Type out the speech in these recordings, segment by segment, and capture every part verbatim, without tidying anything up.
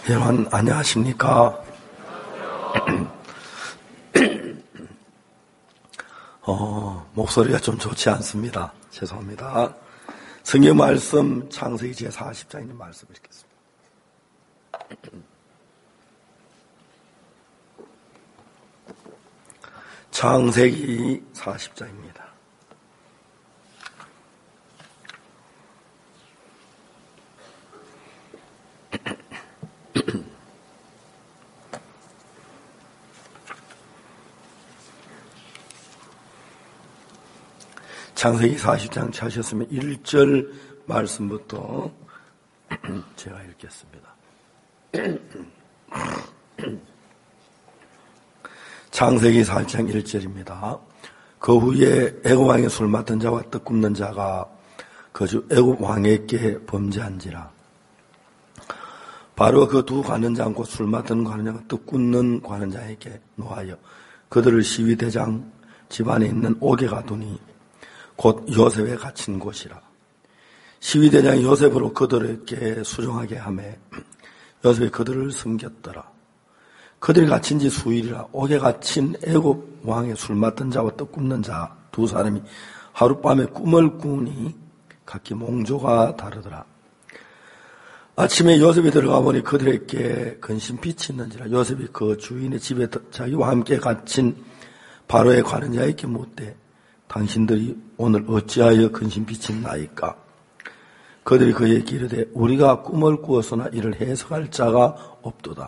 여러분 안녕하십니까? 어, 목소리가 좀 좋지 않습니다. 죄송합니다. 성경 말씀 창세기 제사십 장에 있는 말씀 읽겠습니다. 창세기 사십 장입니다. 창세기 사십 장 찾으셨으면 일 절 말씀부터 제가 읽겠습니다. 창세기 사십 장 일 절입니다. 그 후에 애굽 왕의 술 맡은 자와 떡 굽는 자가 거주 애굽 왕에게 범죄한지라. 바로 그 두 관원장 곧 술 맡은 관원장과 떡 굽는 관원장에게 노하여 그들을 시위대장 집안에 있는 옥에 가두니 곧 요셉에 갇힌 곳이라. 시위대장이 요셉으로 그들에게 수종하게 하매 요셉이 그들을 섬겼더라. 그들이 갇힌 지 수일이라. 옥에 갇힌 애굽 왕의 술 맡은 자와 떡 굽는 자 두 사람이 하룻밤에 꿈을 꾸니 각기 몽조가 다르더라. 아침에 요셉이 들어가 보니 그들에게 근심 빛이 있는지라. 요셉이 그 주인의 집에 자기와 함께 갇힌 바로의 관원자에게 묻되 당신들이 오늘 어찌하여 근심 빛이 나이까? 그들이 그에게 이르되 우리가 꿈을 꾸었으나 이를 해석할 자가 없도다.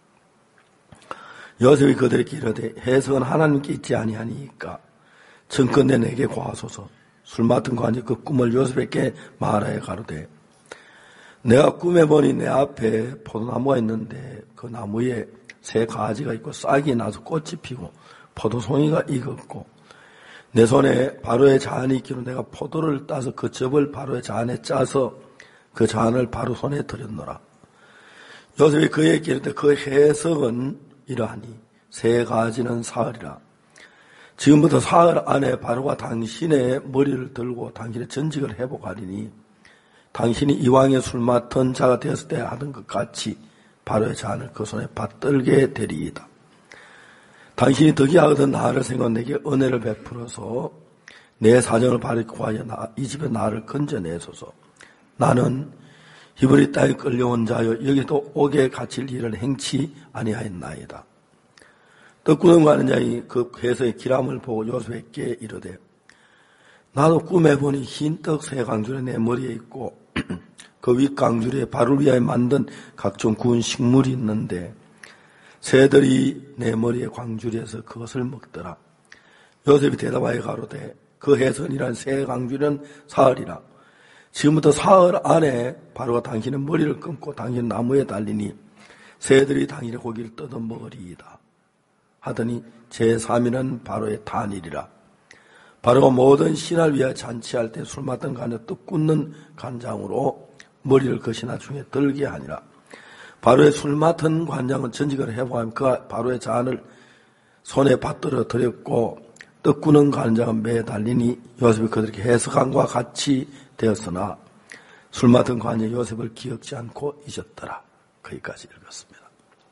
요셉이 그들에게 이르되 해석은 하나님께 있지 아니하니까 청컨대 내게 고하소서. 술 맡은 관이 그 꿈을 요셉에게 말하여 가로되 내가 꿈에 보니 내 앞에 포도나무가 있는데 그 나무에 새 가지가 있고 싹이 나서 꽃이 피고 포도송이가 익었고 내 손에 바로의 잔이 있기로 내가 포도를 따서 그 즙을 바로의 잔에 짜서 그 잔을 바로 손에 들였노라. 요셉이 그에게 이르되 그 해석은 이러하니 세 가지는 사흘이라. 지금부터 사흘 안에 바로가 당신의 머리를 들고 당신의 전직을 회복하리니 당신이 이왕의 술 맡은 자가 되었을 때 하던 것 같이 바로의 잔을 그 손에 받들게 되리이다. 당신이 덕이하거든 나를 생각 내게 은혜를 베풀어서 내 사정을 바르게 구하여 나, 이 집에 나를 건져내소서. 나는 히브리 땅에 끌려온 자여 여기도 옥에 갇힐 일을 행치 아니하였나이다. 떡 구는 가는 자이 그 해서의 기람을 보고 요셉에게 이르되 나도 꿈에 보니 흰 떡 세 강줄이 내 머리에 있고 그 윗 강줄에 발을 위하여 만든 각종 구운 식물이 있는데 새들이 내 머리에 광줄에서 그것을 먹더라. 요셉이 대답하여 가로되 그 해선이란 새 강줄은 사흘이라. 지금부터 사흘 안에 바로가 당신의 머리를 끊고 당신 나무에 달리니 새들이 당신의 고기를 뜯어 먹으리이다. 하더니 제삼 일은 바로의 단일이라. 바로가 모든 신을 위하여 잔치할 때 술 맡은 간에 떡 굽는 간장으로 머리를 그 신하 중에 들게 하니라. 바로의 술 맡은 관장은 전직을 회복하며 그 바로의 잔을 손에 받들어 드렸고 떡 구는 관장은 매에 달리니 요셉이 그들에게 해석함과 같이 되었으나 술 맡은 관장이 요셉을 기억지 않고 잊었더라. 거기까지 읽었습니다.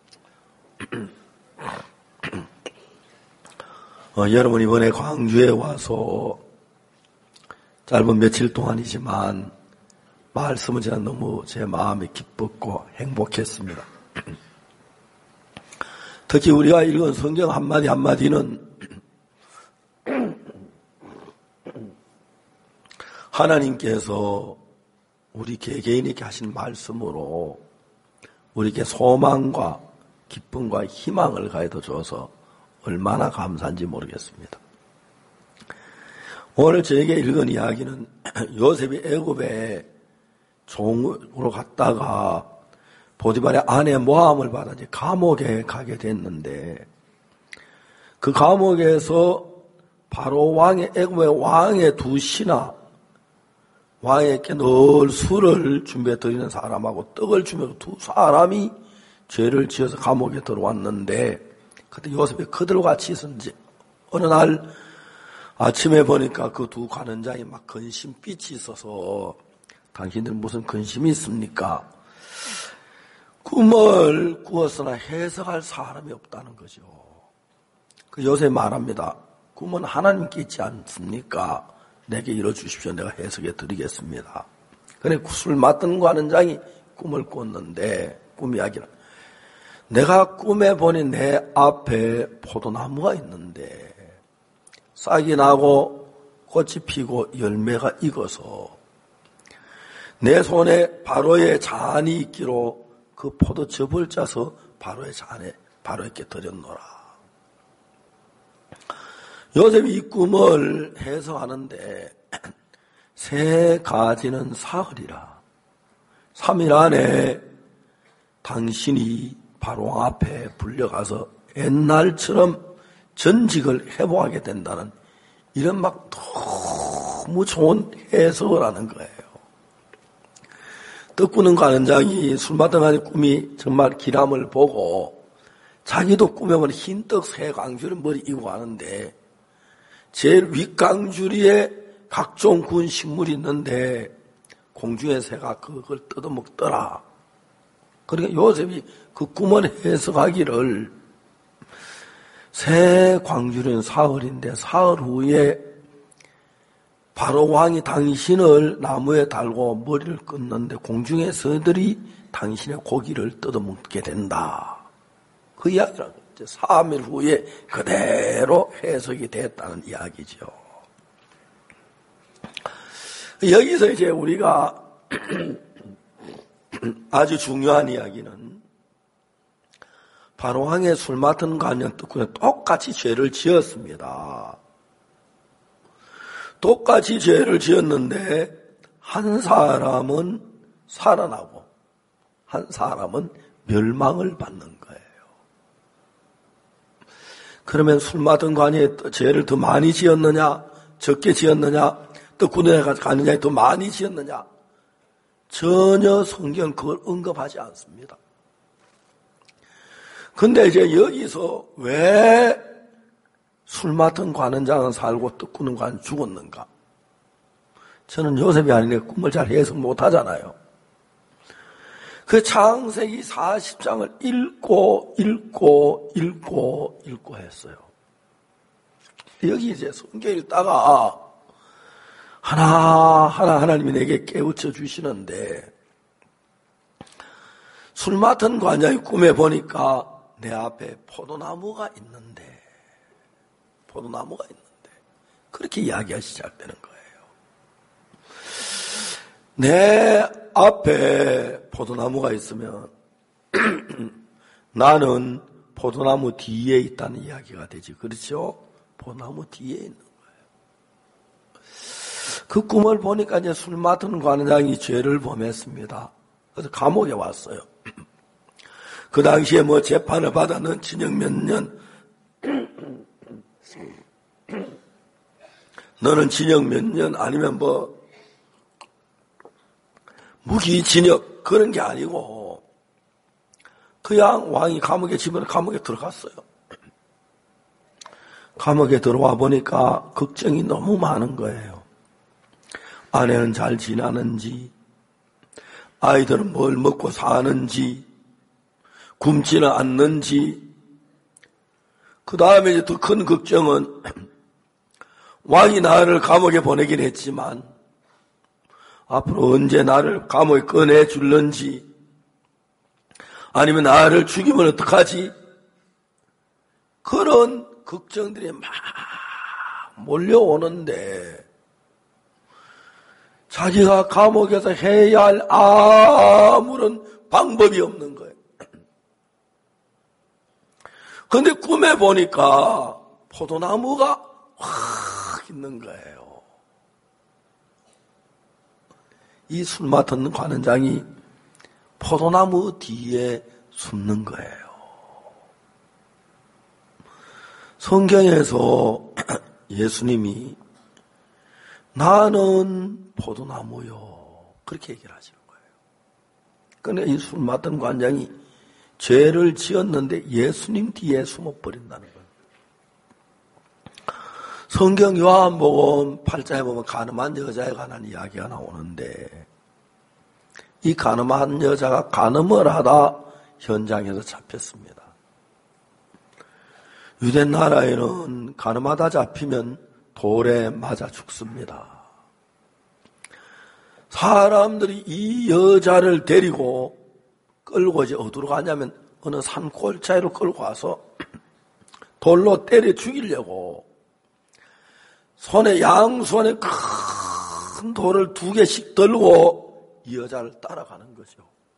어, 여러분 이번에 광주에 와서 짧은 며칠 동안이지만 말씀은 제가 너무 제 마음이 기뻤고 행복했습니다. 특히 우리가 읽은 성경 한마디 한마디는 하나님께서 우리 개개인에게 하신 말씀으로 우리에게 소망과 기쁨과 희망을 가해다 줘서 얼마나 감사한지 모르겠습니다. 오늘 저에게 읽은 이야기는 요셉이 애굽에 종으로 갔다가 보디발의 아내 모함을 받아 이제 감옥에 가게 됐는데 그 감옥에서 바로 왕의 애굽의 왕의 두 신하 왕에게 늘 술을 준비해 드리는 사람하고 떡을 주며 두 사람이 죄를 지어서 감옥에 들어왔는데 그때 요셉이 그들과 같이 있었는지 어느 날 아침에 보니까 그 두 관원장이 막 근심빛이 있어서 당신들 무슨 근심이 있습니까? 꿈을 꾸었으나 해석할 사람이 없다는 거죠. 그 요새 말합니다. 꿈은 하나님께 있지 않습니까? 내게 이뤄주십시오. 내가 해석해 드리겠습니다. 그래 술 맡은 관원장이 꿈을 꿨는데 꿈 이야기는 내가 꿈에 보니 내 앞에 포도나무가 있는데 싹이 나고 꽃이 피고 열매가 익어서 내 손에 바로의 잔이 있기로 그 포도즙을 짜서 바로의 잔에 바로에게 드렸노라. 요셉이 이 꿈을 해석하는데 세 가지는 사흘이라. 삼 일 안에 당신이 바로왕 앞에 불려가서 옛날처럼 전직을 회복하게 된다는 이런 막 너무 좋은 해석을 하는 거예요. 떡꾸는 관원장이 술 마땅한 꿈이 정말 기람을 보고 자기도 꿈에 보니 흰떡 세 강줄을 머리 이고 가는데 제일 윗강줄이에 각종 구운 식물이 있는데 공중의 새가 그걸 뜯어먹더라. 그러니까 요셉이 그 꿈을 해석하기를 새 광주는 사흘인데 사흘 후에 바로 왕이 당신을 나무에 달고 머리를 끊는데 공중의 새들이 당신의 고기를 뜯어먹게 된다. 그 이야기라고. 삼 일 후에 그대로 해석이 됐다는 이야기죠. 여기서 이제 우리가 아주 중요한 이야기는 바로왕의 술 맡은 관원 떡꾸는 똑같이 죄를 지었습니다. 똑같이 죄를 지었는데 한 사람은 살아나고 한 사람은 멸망을 받는 거예요. 그러면 술 맡은 관이 죄를 더 많이 지었느냐 적게 지었느냐 떡꾸에 가느냐 더 많이 지었느냐 전혀 성경 그걸 언급하지 않습니다. 근데 이제 여기서 왜 술 맡은 관원장은 살고 떡꾸는 관은 죽었는가? 저는 요셉이 아니네 꿈을 잘 해석 못하잖아요. 그 창세기 사십 장을 읽고 읽고 읽고 읽고 했어요. 여기 이제 성경 읽다가 하나하나 하나님이 내게 깨우쳐 주시는데 술 맡은 관장이 꿈에 보니까 내 앞에 포도나무가 있는데 포도나무가 있는데 그렇게 이야기가 시작되는 거예요. 내 앞에 포도나무가 있으면 나는 포도나무 뒤에 있다는 이야기가 되지. 그렇죠? 포도나무 뒤에 있는 거예요. 그 꿈을 보니까 이제 술 맡은 관장이 죄를 범했습니다. 그래서 감옥에 왔어요. 그 당시에 뭐 재판을 받았는 징역 몇 년, 너는 징역 몇 년 아니면 뭐 무기징역 그런 게 아니고 그냥 왕이 감옥에 집어넣어 감옥에 들어갔어요. 감옥에 들어와 보니까 걱정이 너무 많은 거예요. 아내는 잘 지나는지, 아이들은 뭘 먹고 사는지, 굶지는 않는지, 그 다음에 이제 더 큰 걱정은 왕이 나를 감옥에 보내긴 했지만 앞으로 언제 나를 감옥에 꺼내줄런지 아니면 나를 죽이면 어떡하지? 그런 걱정들이 막 몰려오는데 자기가 감옥에서 해야 할 아무런 방법이 없는 거예요. 그런데 꿈에 보니까 포도나무가 확 있는 거예요. 이 술 맡은 관원장이 포도나무 뒤에 숨는 거예요. 성경에서 예수님이 나는 포도나무요 그렇게 얘기를 하시는 거예요. 그런데 이 술 맡은 관장이 죄를 지었는데 예수님 뒤에 숨어버린다는 거예요. 성경 요한복음 팔 장에 보면 가늠한 여자에 관한 이야기가 나오는데 이 가늠한 여자가 간음을 하다 현장에서 잡혔습니다. 유대 나라에는 가늠하다 잡히면 돌에 맞아 죽습니다. 사람들이 이 여자를 데리고 끌고 이제 어디로 가냐면 어느 산골짜기로 끌고 와서 돌로 때려 죽이려고 손에 양손에 큰 돌을 두 개씩 들고 이 여자를 따라가는 거죠.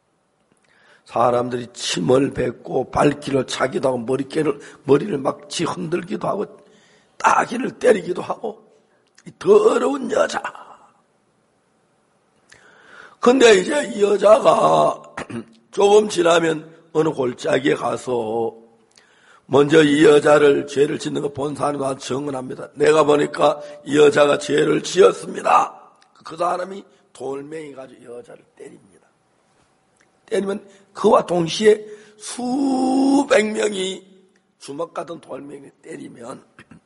사람들이 침을 뱉고 발길을 차기도 하고 머리깨를, 머리를 막 지 흔들기도 하고 따귀를 때리기도 하고 이 더러운 여자. 근데 이제 이 여자가 조금 지나면 어느 골짜기에 가서 먼저 이 여자를 죄를 짓는 거 본 사람도 증언합니다. 내가 보니까 이 여자가 죄를 지었습니다. 그 사람이 돌멩이 가지고 이 여자를 때립니다. 때리면 그와 동시에 수백 명이 주먹 같은 돌멩이를 때리면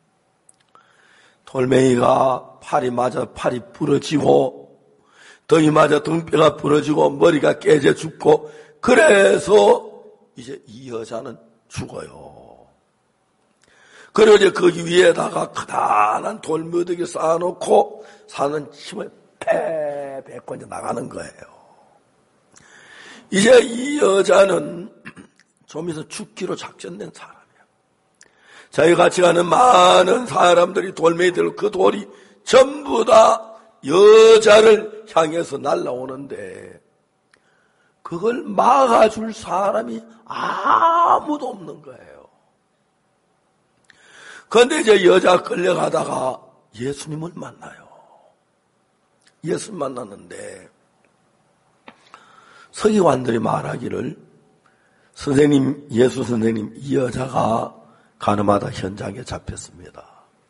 돌멩이가 팔이 맞아 팔이 부러지고 등이 맞아 등뼈가 부러지고 머리가 깨져 죽고 그래서 이제 이 여자는 죽어요. 그리고 이제 거기 위에다가 커다란 돌무더기 쌓아놓고 사는 침을 패 뱉고 이제 나가는 거예요. 이제 이 여자는 좀 있어 죽기로 작전된 사람이에요. 자기 같이 가는 많은 사람들이 돌멩이 들고 그 돌이 전부 다 여자를 향해서 날아오는데 그걸 막아줄 사람이 아무도 없는 거예요. 그런데 이제 여자가 끌려가다가 예수님을 만나요. 예수님 만났는데 서기관들이 말하기를 선생님, 예수 선생님, 이 여자가 가늠하다 현장에 잡혔습니다.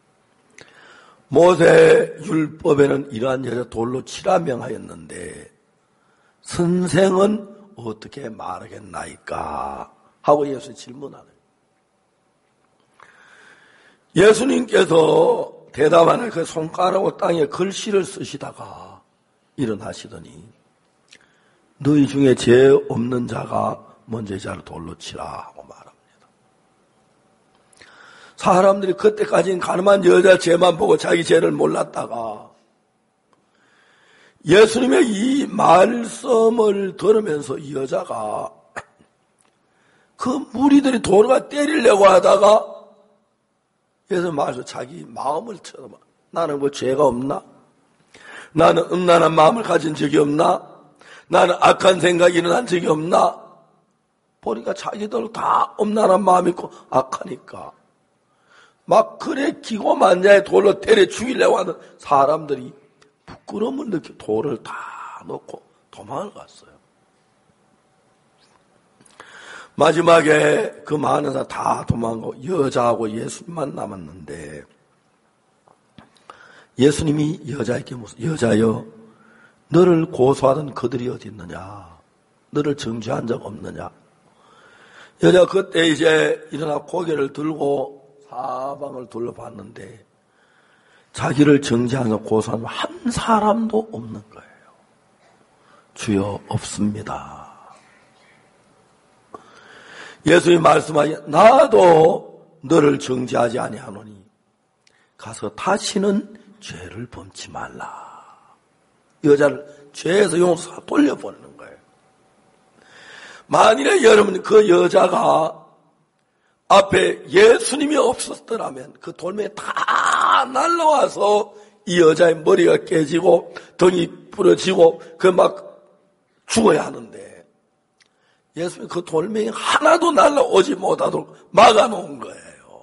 모세 율법에는 이러한 여자 돌로 치라 명하였는데 선생은 어떻게 말하겠나이까 하고 예수 질문하는 예수님께서 대답하는 그 손가락으로 땅에 글씨를 쓰시다가 일어나시더니 너희 중에 죄 없는 자가 먼저 이 자를 돌로 치라 하고 말합니다. 사람들이 그때까지는 가늠한 여자 죄만 보고 자기 죄를 몰랐다가 예수님의 이 말씀을 들으면서 이 여자가 그 무리들이 돌과 때리려고 하다가 예수님 말해서 자기 마음을 쳐다봐. 나는 뭐 죄가 없나? 나는 음란한 마음을 가진 적이 없나? 나는 악한 생각이 일어난 적이 없나? 보니까 자기들 다 음란한 마음이 있고 악하니까 막 그래 기고만장에 돌로 때려 죽이려고 하는 사람들이 부끄러움을 느끼고 돌을 다 놓고 도망을 갔어요. 마지막에 그 많은 사람 다 도망가고 여자하고 예수님만 남았는데 예수님이 여자에게 무슨 여자여 너를 고소하던 그들이 어디 있느냐? 너를 정죄한 적 없느냐? 여자가 그때 이제 일어나 고개를 들고 사방을 둘러봤는데 자기를 정죄하는 고소하는 한 사람도 없는 거예요. 주여 없습니다. 예수님이 말씀하시 나도 너를 정죄하지 아니하노니 가서 다시는 죄를 범치 말라. 여자를 죄에서 용서 돌려보내는 거예요. 만일에 여러분 그 여자가 앞에 예수님이 없었더라면 그 돌멩이 다 날라와서 이 여자의 머리가 깨지고 등이 부러지고 그 막 죽어야 하는데 예수님이 그 돌멩이 하나도 날라오지 못하도록 막아놓은 거예요.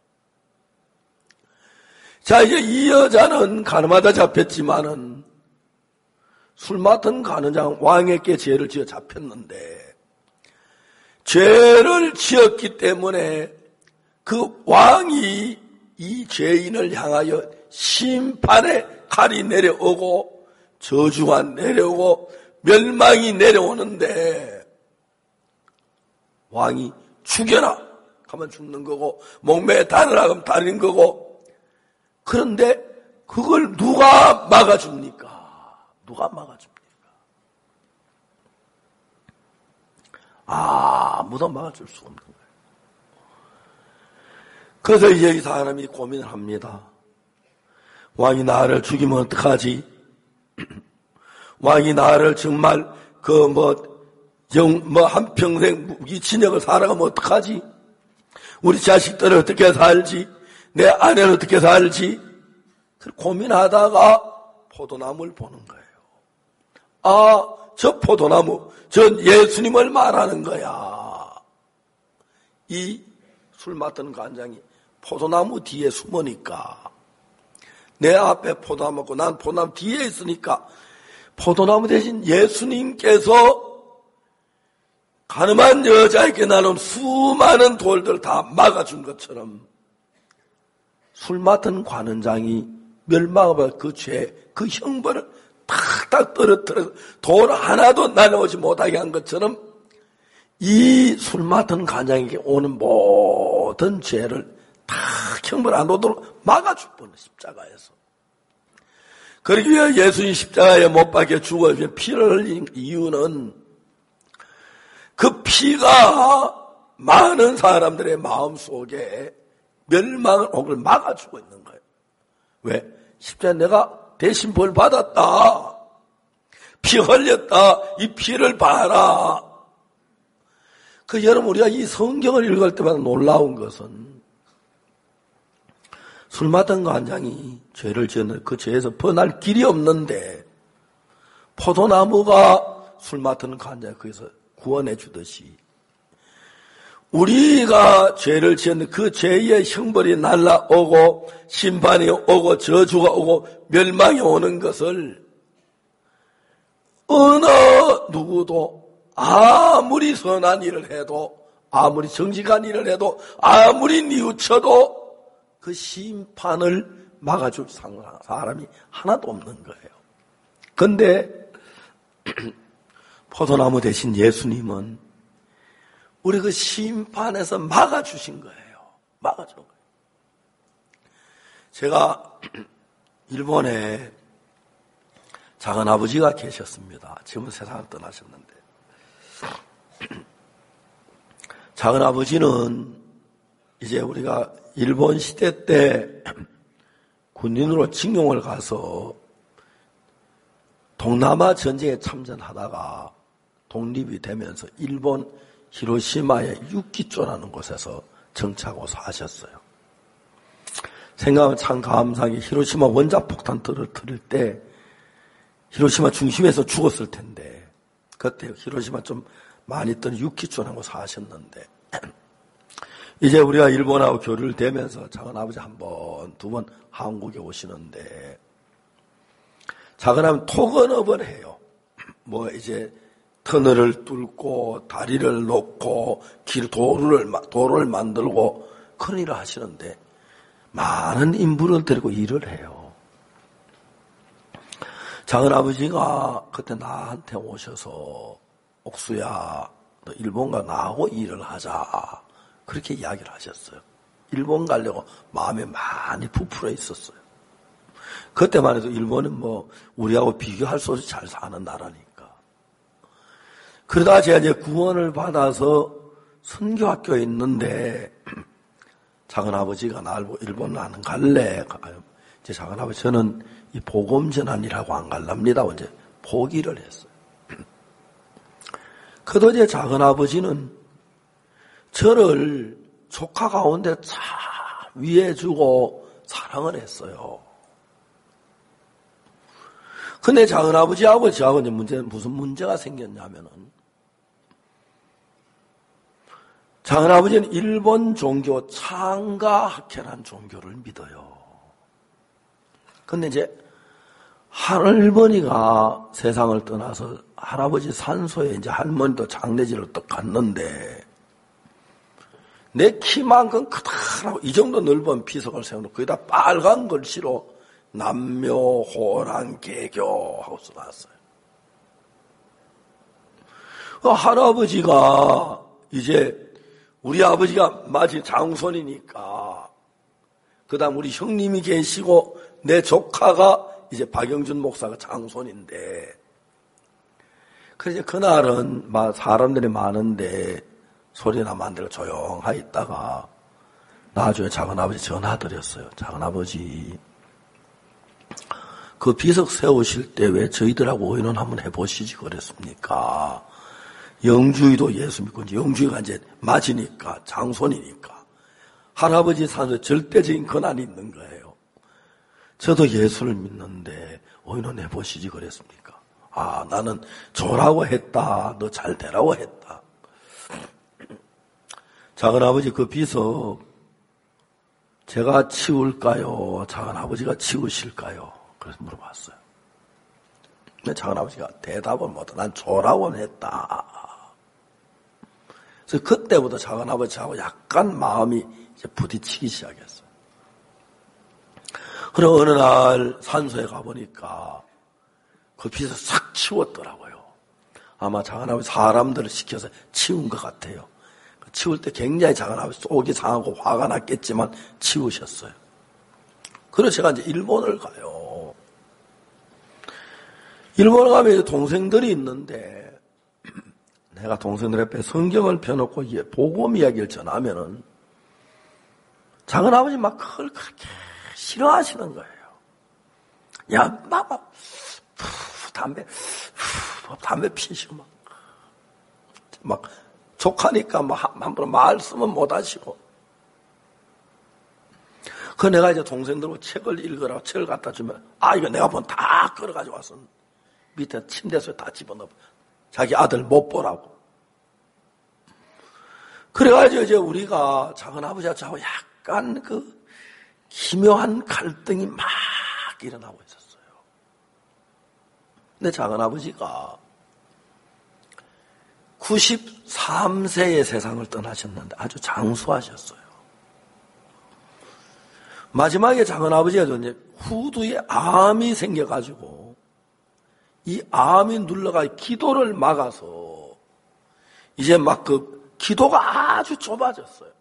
자, 이제 이 여자는 가늠하다 잡혔지만은 술 맡은 가늠장 왕에게 죄를 지어 잡혔는데 죄를 지었기 때문에 그 왕이 이 죄인을 향하여 심판의 칼이 내려오고 저주가 내려오고 멸망이 내려오는데 왕이 죽여라 하면 죽는 거고 목매에 달으라 하면 달인 거고 그런데 그걸 누가 막아줍니까? 누가 막아줍니까? 아무도 막아줄 수 없는 거예요. 그래서 이제 이 사람이 고민을 합니다. 왕이 나를 죽이면 어떡하지? 왕이 나를 정말 그 뭐 영 뭐 한평생 무기친역을 살아가면 어떡하지? 우리 자식들은 어떻게 살지? 내 아내는 어떻게 살지? 고민하다가 포도나무를 보는 거예요. 아, 저 포도나무, 전 예수님을 말하는 거야. 이 술 맡은 관장이 포도나무 뒤에 숨으니까 내 앞에 포도나무고 난 포도나무 뒤에 있으니까 포도나무 대신 예수님께서 가늠한 여자에게 나는 수많은 돌들 다 막아준 것처럼 술 맡은 관원장이 멸망을 그 죄, 그 형벌을 탁탁 떨어뜨려서 돌 하나도 날아오지 못하게 한 것처럼 이 술 맡은 관장에게 오는 모든 죄를 다 형벌 안 오도록 막아줄 뻔해 십자가에서. 그러기 위해 예수님 십자가에 못 박혀 죽어 피를 흘린 이유는 그 피가 많은 사람들의 마음속에 멸망을 오길 막아주고 있는 거예요. 왜? 십자가에 내가 대신 벌 받았다. 피 흘렸다. 이 피를 봐라. 그 여러분 우리가 이 성경을 읽을 때마다 놀라운 것은 술 맡은 관장이 죄를 지었는데 그 죄에서 벗어날 길이 없는데 포도나무가 술 맡은 관장을 거기서 구원해 주듯이 우리가 죄를 지었는데 그 죄의 형벌이 날라오고 심판이 오고 저주가 오고 멸망이 오는 것을 어느 누구도 아무리 선한 일을 해도 아무리 정직한 일을 해도 아무리 뉘우쳐도 그 심판을 막아줄 사람이 하나도 없는 거예요. 그런데 포도나무 대신 예수님은 우리 그 심판에서 막아주신 거예요. 막아준 거예요. 제가 일본에 작은아버지가 계셨습니다. 지금은 세상을 떠나셨는데 작은아버지는 이제 우리가 일본 시대 때 군인으로 징용을 가서 동남아 전쟁에 참전하다가 독립이 되면서 일본 히로시마의 유키조라는 곳에서 정착하고 사셨어요. 생각하면 참 감사하게 히로시마 원자폭탄 떨어뜨릴 때 히로시마 중심에서 죽었을 텐데 그때 히로시마 좀 많이 떠는 유키조라는 곳 사셨는데 이제 우리가 일본하고 교류를 되면서 작은아버지 한 번, 두 번 한국에 오시는데 작은아버지 토건업을 해요. 뭐 이제 터널을 뚫고 다리를 놓고 길 도로를 도로를 만들고 그런 일을 하시는데 많은 인부를 데리고 일을 해요. 작은아버지가 그때 나한테 오셔서 옥수야 너 일본 가 나하고 일을 하자 그렇게 이야기를 하셨어요. 일본 가려고 마음에 많이 부풀어 있었어요. 그때만 해도 일본은 뭐 우리하고 비교할 수 없이 잘 사는 나라니까. 그러다가 제가 이제 구원을 받아서 선교학교에 있는데 작은아버지가 나를 보고 일본 나는 갈래. 이제 작은아버지 저는 이 복음 전환이라고 안 갈랍니다. 이제 포기를 했어요. 그래도 이제 작은아버지는 저를 조카 가운데 참 위해주고 사랑을 했어요. 근데 작은아버지하고 저하고 이제 문제는 무슨 문제가 생겼냐면은 작은아버지는 일본 종교 창가학회라는 종교를 믿어요. 근데 이제 할머니가 세상을 떠나서 할아버지 산소에 이제 할머니도 장례지를 또 갔는데 내 키만큼 크다라고 이 정도 넓은 비석을 세워놓고 거기다 빨간 글씨로 남묘 호랑 개교 하고 써놨어요. 그 할아버지가 이제 우리 아버지가 마치 장손이니까 그 다음 우리 형님이 계시고 내 조카가 이제 박영준 목사가 장손인데 그래서 그날은 막 사람들이 많은데 소리나 만들고 조용하게 있다가 나중에 작은아버지 전화 드렸어요. 작은아버지, 그 비석 세우실 때 왜 저희들하고 의논 한번 해보시지 그랬습니까? 영주이도 예수 믿고, 이제 영주이가 이제 맞으니까, 장손이니까. 할아버지 산에 절대적인 권한이 있는 거예요. 저도 예수를 믿는데 의논 해보시지 그랬습니까? 아, 나는 조라고 했다. 너 잘 되라고 했다. 작은아버지 그 비석 제가 치울까요? 작은아버지가 치우실까요? 그래서 물어봤어요. 근데 작은아버지가 대답을 못해. 난 조라고 했다. 그래서 그때부터 작은아버지하고 약간 마음이 이제 부딪히기 시작했어요. 그럼 어느 날 산소에 가보니까 그 비석 싹 치웠더라고요. 아마 작은아버지 사람들을 시켜서 치운 것 같아요. 치울 때 굉장히 작은아버지 속이 상하고 화가 났겠지만 치우셨어요. 그래서 제가 이제 일본을 가요. 일본을 가면 이제 동생들이 있는데 내가 동생들 앞에 성경을 펴놓고 복음 이야기를 전하면은 작은아버지 막 그걸 그렇게 싫어하시는 거예요. 야, 막, 막, 푸, 담배, 푸, 담배 피시고 막, 막, 족하니까 뭐 함부로 말씀은 못 하시고. 그 내가 이제 동생들하고 책을 읽으라고 책을 갖다 주면, 아, 이거 내가 본 다 끌어가지고 와서 밑에 침대에서 다 집어넣어. 자기 아들 못 보라고. 그래가지고 이제 우리가 작은아버지하고 저하고 약간 그 기묘한 갈등이 막 일어나고 있었어요. 근데 작은아버지가 구십삼 세의 세상을 떠나셨는데 아주 장수하셨어요. 마지막에 작은아버지가 이제 후두에 암이 생겨가지고 이 암이 눌러가 기도를 막아서 이제 막 그 기도가 아주 좁아졌어요.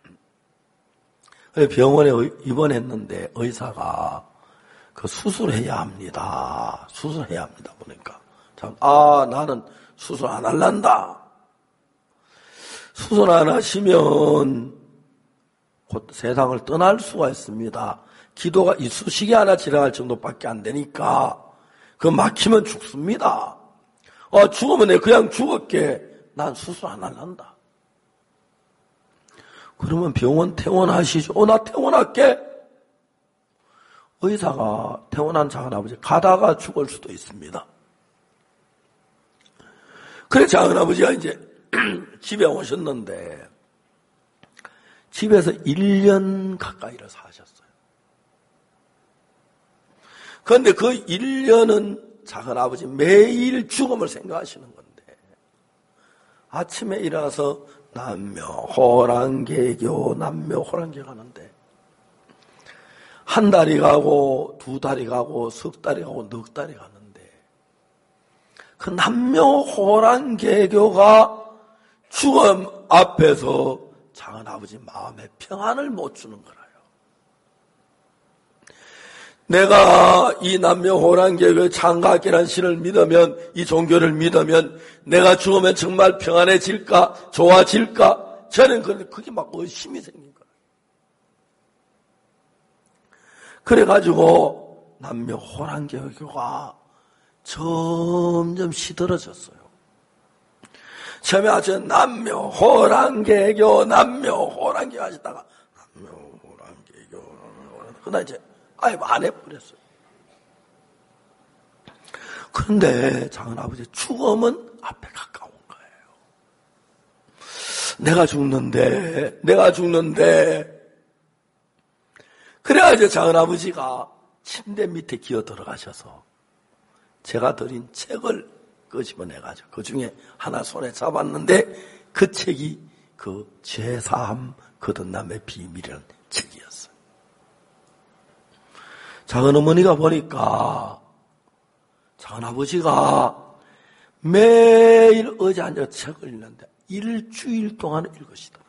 병원에 입원했는데 의사가 그 수술해야 합니다. 수술해야 합니다. 보니까 아, 나는 수술 안 할란다. 수술 안 하시면 곧 세상을 떠날 수가 있습니다. 기도가 이 수식이 하나 지나갈 정도밖에 안 되니까 그 막히면 죽습니다. 어, 죽으면 내가 그냥 죽을게. 난 수술 안 할란다. 그러면 병원 퇴원하시죠. 어, 나 퇴원할게. 의사가 퇴원한 작은아버지 가다가 죽을 수도 있습니다. 그래 작은아버지가 이제 집에 오셨는데 집에서 일 년 가까이를 사셨어요. 그런데 그 일 년은 작은아버지 매일 죽음을 생각하시는 건데 아침에 일어나서 남묘 호랑개교 남묘 호랑개 가는데 한 달이 가고 두 달이 가고 석 달이 가고 넉 달이 가는데 그 남묘 호랑개교가 죽음 앞에서 작은아버지 마음에 평안을 못 주는 거라요. 내가 이 남묘 호랑개교 창각이라는 신을 믿으면 이 종교를 믿으면 내가 죽으면 정말 평안해질까 좋아질까 저는 그런데 그게 막 의심이 생긴 거예요. 그래가지고 남묘 호랑개교가 점점 시들어졌어요. 처음에 아주 남묘 호랑개교 남묘 호랑개교 하시다가 남묘 호랑개교 그러다 이제 아예 안 해버렸어요. 그런데 작은아버지 죽음은 앞에 가까운 거예요. 내가 죽는데 내가 죽는데 그래가지고 작은아버지가 침대 밑에 기어 들어가셔서 제가 드린 책을 끄집어내가지고 그 중에 하나 손에 잡았는데 그 책이 그 죄사함 거듭남의 비밀이라는 책이었어요. 작은어머니가 보니까 작은아버지가 매일 의자에 앉아 책을 읽는데 일주일 동안 읽으시더라고요.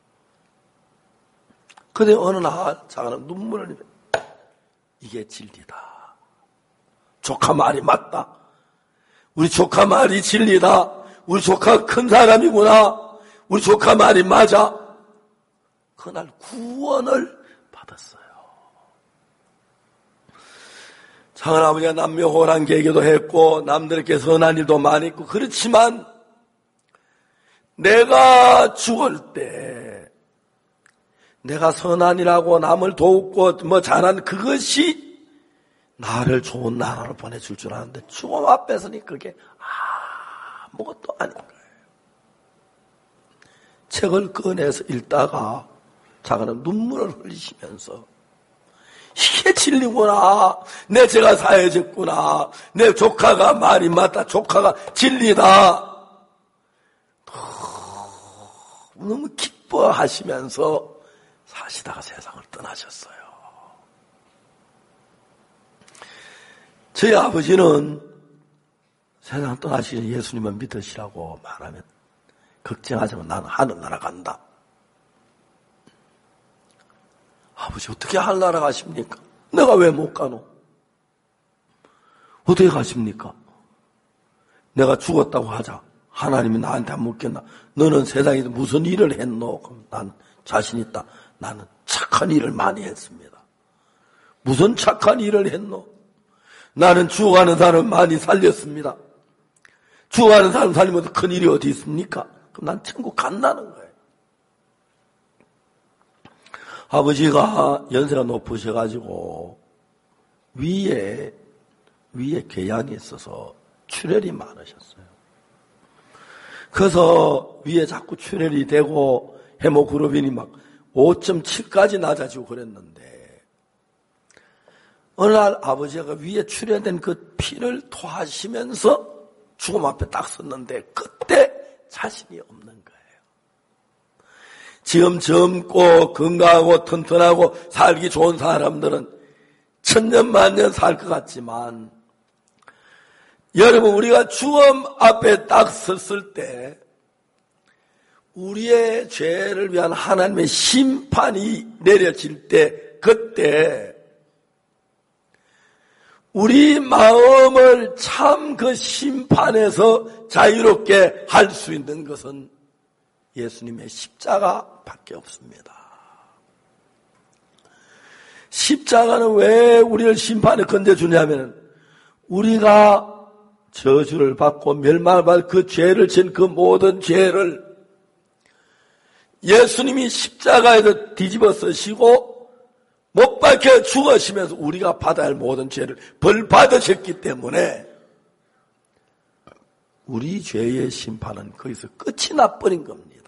그런데 어느 날 작은어머니 눈물을 흘리며 이게 진리다. 조카 말이 맞다. 우리 조카 말이 진리다. 우리 조카가 큰 사람이구나. 우리 조카 말이 맞아. 그날 구원을 받았어요. 창은아버지가 남녀호란 계기도 했고 남들에게 선한 일도 많이 했고 그렇지만 내가 죽을 때 내가 선한 일하고 남을 돕고 뭐 잘한 그것이 나를 좋은 나라로 보내줄 줄 아는데 죽음 앞에서는 그게 아무것도 아닌 거예요. 책을 꺼내서 읽다가 자기는 눈물을 흘리시면서 이게 진리구나. 내 죄가 사해졌구나. 내 조카가 말이 맞다. 조카가 진리다. 너무 기뻐하시면서 사시다가 세상을 떠나셨어요. 저희 아버지는 세상 떠나시기 전에 예수님을 믿으시라고 말하면 걱정하지 마. 나는 하늘나라 간다. 아버지 어떻게 하늘나라 가십니까? 내가 왜 못 가노? 어떻게 가십니까? 내가 죽었다고 하자. 하나님이 나한테 안 묻겠나? 너는 세상에서 무슨 일을 했노? 그럼 난 자신 있다. 나는 착한 일을 많이 했습니다. 무슨 착한 일을 했노? 나는 죽어가는 사람 많이 살렸습니다. 죽어가는 사람 살리면서 큰 일이 어디 있습니까? 그럼 난 천국 간다는 거예요. 아버지가 연세가 높으셔가지고 위에 위에 궤양이 있어서 출혈이 많으셨어요. 그래서 위에 자꾸 출혈이 되고 헤모글로빈이 막 오 점 칠까지 낮아지고 그랬는데 어느 날 아버지가 위에 출혈된 그 피를 토하시면서 죽음 앞에 딱 섰는데 그때 자신이 없는 거예요. 지금 젊고 건강하고 튼튼하고 살기 좋은 사람들은 천년 만년 살 것 같지만 여러분 우리가 죽음 앞에 딱 섰을 때 우리의 죄를 위한 하나님의 심판이 내려질 때 그때 우리 마음을 참 그 심판에서 자유롭게 할 수 있는 것은 예수님의 십자가밖에 없습니다. 십자가는 왜 우리를 심판에 건져주냐면 우리가 저주를 받고 멸망을 받을 그 죄를 진 그 모든 죄를 예수님이 십자가에서 뒤집어 쓰시고 못 박혀 죽으시면서 우리가 받아야 할 모든 죄를 벌 받으셨기 때문에 우리 죄의 심판은 거기서 끝이 나버린 겁니다.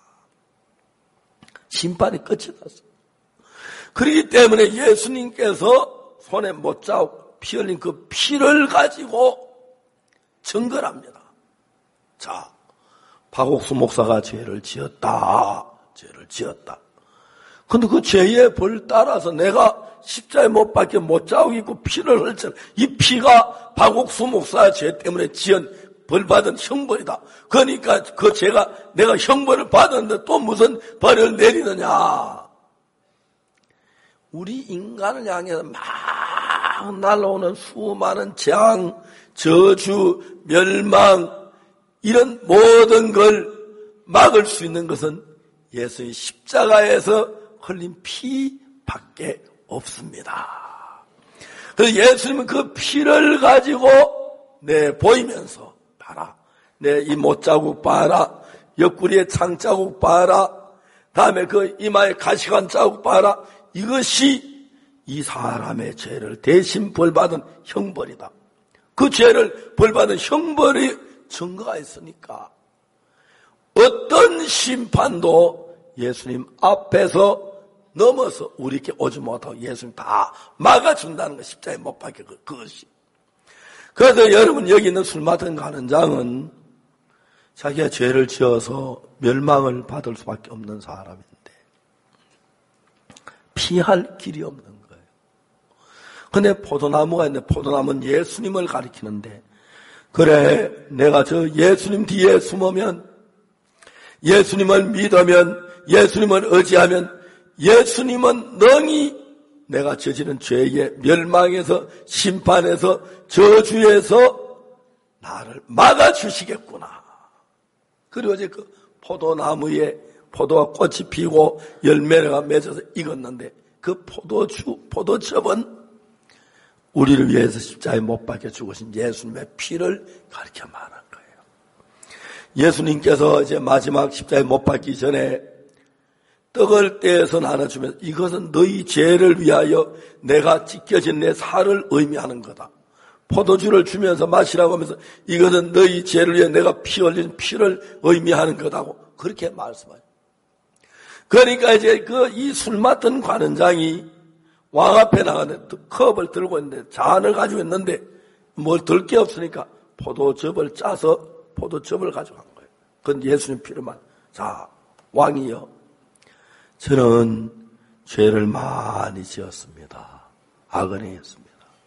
심판이 끝이 났어요. 그렇기 때문에 예수님께서 손에 못자국 피 흘린 그 피를 가지고 증거합니다. 자, 박옥수 목사가 죄를 지었다. 죄를 지었다. 근데 그 죄의 벌 따라서 내가 십자에 못 박혀 못자국 있고 피를 흘렸잖아. 이 피가 박옥수 목사 죄 때문에 지은 벌 받은 형벌이다. 그러니까 그 죄가 내가 형벌을 받았는데 또 무슨 벌을 내리느냐. 우리 인간을 향해서 막 날아오는 수많은 재앙, 저주, 멸망 이런 모든 걸 막을 수 있는 것은 예수의 십자가에서 흘린 피밖에 없습니다. 그래서 예수님은 그 피를 가지고 내 보이면서 봐라. 내 이 못자국 봐라. 옆구리에 창자국 봐라. 다음에 그 이마에 가시관 자국 봐라. 이것이 이 사람의 죄를 대신 벌받은 형벌이다. 그 죄를 벌받은 형벌이 증거가 있으니까 어떤 심판도 예수님 앞에서 넘어서 우리에게 오지 못하고 예수님 다 막아준다는 것, 십자가에 못 박혀 그것이. 그래서 여러분 여기 있는 술 맡은 가는 장은 자기가 죄를 지어서 멸망을 받을 수밖에 없는 사람인데 피할 길이 없는 거예요. 근데 포도나무가 있는데 포도나무는 예수님을 가리키는데 그래 내가 저 예수님 뒤에 숨으면 예수님을 믿으면 예수님을 의지하면 예수님은 능히 내가 저지른 죄의 멸망에서 심판에서 저주에서 나를 막아주시겠구나. 그리고 이제 그 포도나무에 포도가 꽃이 피고 열매가 맺어서 익었는데 그 포도주, 포도즙은 우리를 위해서 십자가에 못 박혀 죽으신 예수님의 피를 가르쳐 말한 거예요. 예수님께서 이제 마지막 십자가에 못 박기 전에 떡을 떼어서 나눠주면서 이것은 너희 죄를 위하여 내가 찢겨진 내 살을 의미하는 거다. 포도주를 주면서 마시라고 하면서 이것은 너희 죄를 위해 내가 피 흘린 피를 의미하는 거다고 그렇게 말씀해요. 그러니까 이제 그 이 술 맡은 관원장이 왕 앞에 나가는데 컵을 들고 있는데 잔을 가지고 있는데 뭘 들 게 없으니까 포도즙을 짜서 포도즙을 가져간 거예요. 그건 예수님 피로만. 자, 왕이여, 저는 죄를 많이 지었습니다. 악을 행했습니다.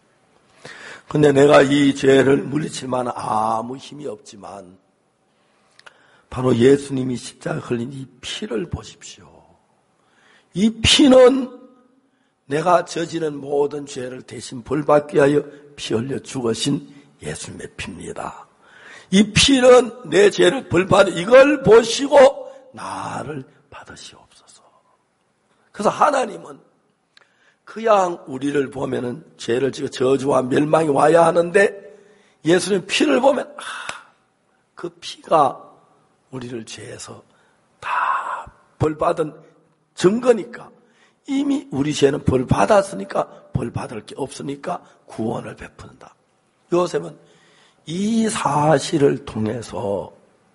근데 내가 이 죄를 물리칠 만한 아무 힘이 없지만 바로 예수님이 십자가에 흘린 이 피를 보십시오. 이 피는 내가 저지른 모든 죄를 대신 벌받기 위하여 피 흘려 죽으신 예수님의 피입니다. 이 피는 내 죄를 벌받는 이걸 보시고 나를 받으시옵소서. 그래서 하나님은 그냥 우리를 보면은 죄를 지어 저주와 멸망이 와야 하는데 예수님 피를 보면 아, 그 피가 우리를 죄에서 다 벌받은 증거니까 이미 우리 죄는 벌 받았으니까 벌 받을 게 없으니까 구원을 베푼다. 요셉은 이 사실을 통해서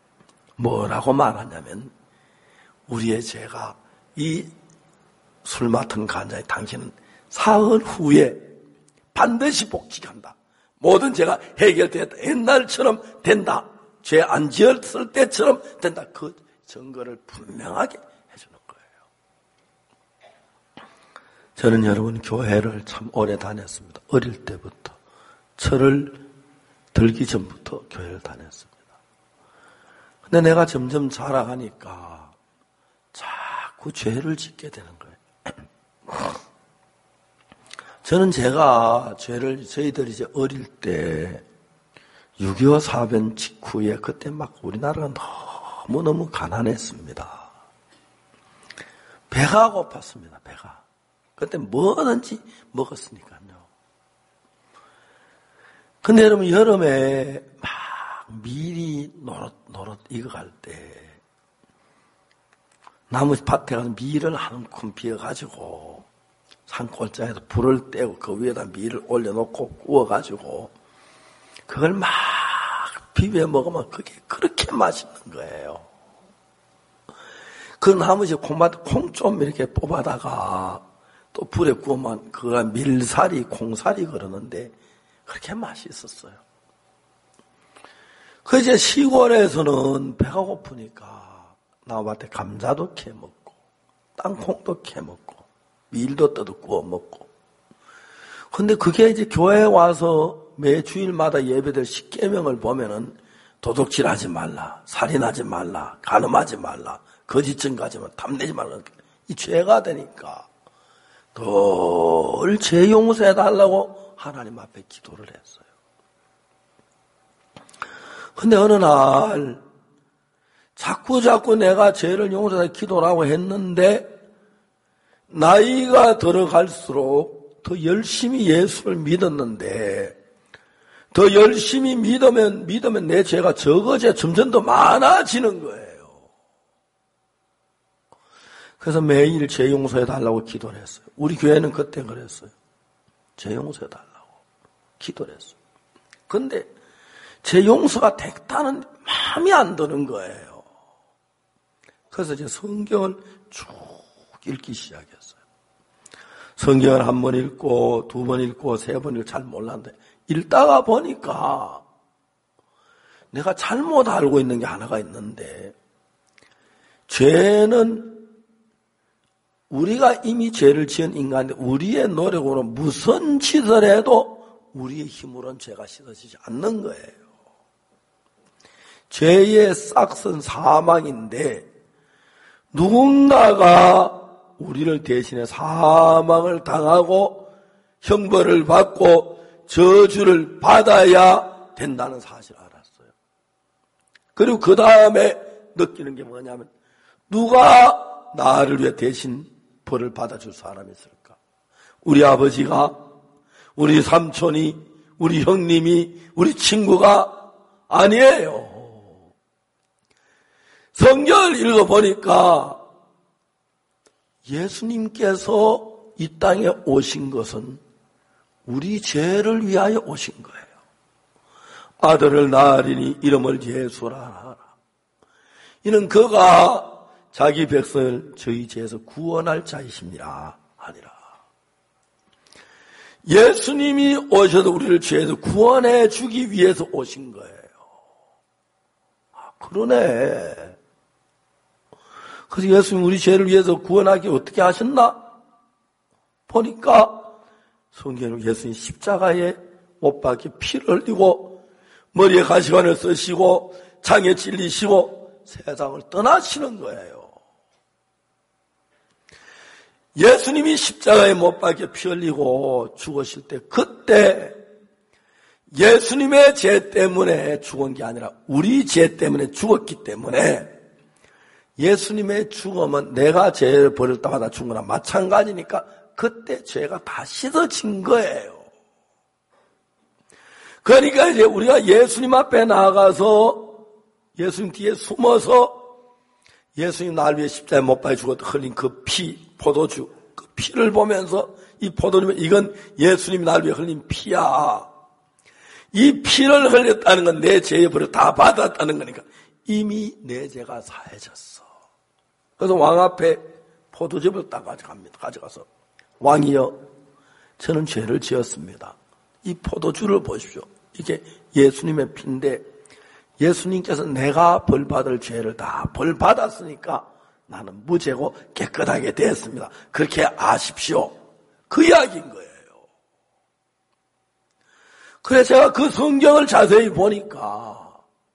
뭐라고 말하냐면 우리의 죄가 이 술 맡은 간자의 당신은 사흘 후에 반드시 복직한다. 모든 죄가 해결되었다. 옛날처럼 된다. 죄 안 지었을 때처럼 된다. 그 증거를 분명하게 해주는 거예요. 저는 여러분 교회를 참 오래 다녔습니다. 어릴 때부터 철을 들기 전부터 교회를 다녔습니다. 근데 내가 점점 자라가니까 자꾸 죄를 짓게 되는 거예요. 저는 제가 죄를 저희들이 이제 어릴 때 육이오 사변 직후에 그때 막 우리나라가 너무너무 가난했습니다. 배가 고팠습니다. 배가. 그때 뭐든지 먹었으니까요. 근데 여러분 여름에 막 밀이 노릇 노릇 익어갈 때 나무 밭에 가서 밀을 한 줌 비워가지고 산골짜기에서 불을 떼고 그 위에다 밀을 올려놓고 구워가지고 그걸 막 비벼 먹으면 그게 그렇게 맛있는 거예요. 그 나머지 콩밭 콩 좀 이렇게 뽑아다가 또 불에 구우면 그가 밀살이 콩살이 그러는데 그렇게 맛있었어요. 그 이제 시골에서는 배가 고프니까 나무밭에 감자도 캐 먹고 땅콩도 캐 먹고 밀도 떠도 구워 먹고. 근데 그게 이제 교회에 와서 매 주일마다 예배될 십계명을 보면은 도둑질하지 말라, 살인하지 말라, 간음하지 말라, 거짓 증거하지 말라, 탐내지 말라. 이 죄가 되니까 늘 죄 용서해 달라고 하나님 앞에 기도를 했어요. 근데 어느 날 자꾸 자꾸 내가 죄를 용서해 기도라고 했는데 나이가 들어갈수록 더 열심히 예수를 믿었는데 더 열심히 믿으면 믿으면 내 죄가 적어져 점점 더 많아지는 거예요. 그래서 매일 죄 용서해 달라고 기도를 했어요. 우리 교회는 그때 그랬어요. 죄 용서해 달라고 기도를 했어요. 근데 죄 용서가 됐다는 마음이 안 드는 거예요. 그래서 이제 성경을 쭉 읽기 시작했어요. 성경을 한 번 읽고 두 번 읽고 세 번 읽고 잘 몰랐는데 읽다가 보니까 내가 잘못 알고 있는 게 하나가 있는데 죄는 우리가 이미 죄를 지은 인간인데 우리의 노력으로 무슨 짓을 해도 우리의 힘으로는 죄가 씻어지지 않는 거예요. 죄의 싹은 사망인데 누군가가 우리를 대신해 사망을 당하고 형벌을 받고 저주를 받아야 된다는 사실을 알았어요. 그리고 그 다음에 느끼는 게 뭐냐면 누가 나를 위해 대신 벌을 받아줄 사람이 있을까? 우리 아버지가, 우리 삼촌이, 우리 형님이, 우리 친구가 아니에요. 성경을 읽어보니까 예수님께서 이 땅에 오신 것은 우리 죄를 위하여 오신 거예요. 아들을 낳으리니 이름을 예수라 하라. 이는 그가 자기 백성을 저희 죄에서 구원할 자이십니다 하니라. 예수님이 오셔도 우리를 죄에서 구원해 주기 위해서 오신 거예요. 아, 그러네. 그래서 예수님 우리 죄를 위해서 구원하기 어떻게 하셨나? 보니까 성경은 예수님 십자가에 못 박혀 피를 흘리고 머리에 가시관을 쓰시고 창에 찔리시고 세상을 떠나시는 거예요. 예수님이 십자가에 못 박혀 피 흘리고 죽으실 때 그때 예수님의 죄 때문에 죽은 게 아니라 우리 죄 때문에 죽었기 때문에 예수님의 죽음은 내가 죄를 벌을 때마다 죽은 거나 마찬가지니까 그때 죄가 다 씻어진 거예요. 그러니까 이제 우리가 예수님 앞에 나가서 예수님 뒤에 숨어서 예수님 날 위해 십자가에 못 박혀 죽었다 흘린 그 피, 포도주, 그 피를 보면서 이 포도주면 이건 예수님이 날 위해 흘린 피야. 이 피를 흘렸다는 건 내 죄의 벌을 다 받았다는 거니까 이미 내 죄가 사해졌어. 그래서 왕 앞에 포도즙을 딱 가져갑니다. 가져가서 왕이여, 저는 죄를 지었습니다. 이 포도주를 보십시오. 이게 예수님의 피인데 예수님께서 내가 벌받을 죄를 다 벌받았으니까 나는 무죄고 깨끗하게 되었습니다. 그렇게 아십시오. 그 이야기인 거예요. 그래서 제가 그 성경을 자세히 보니까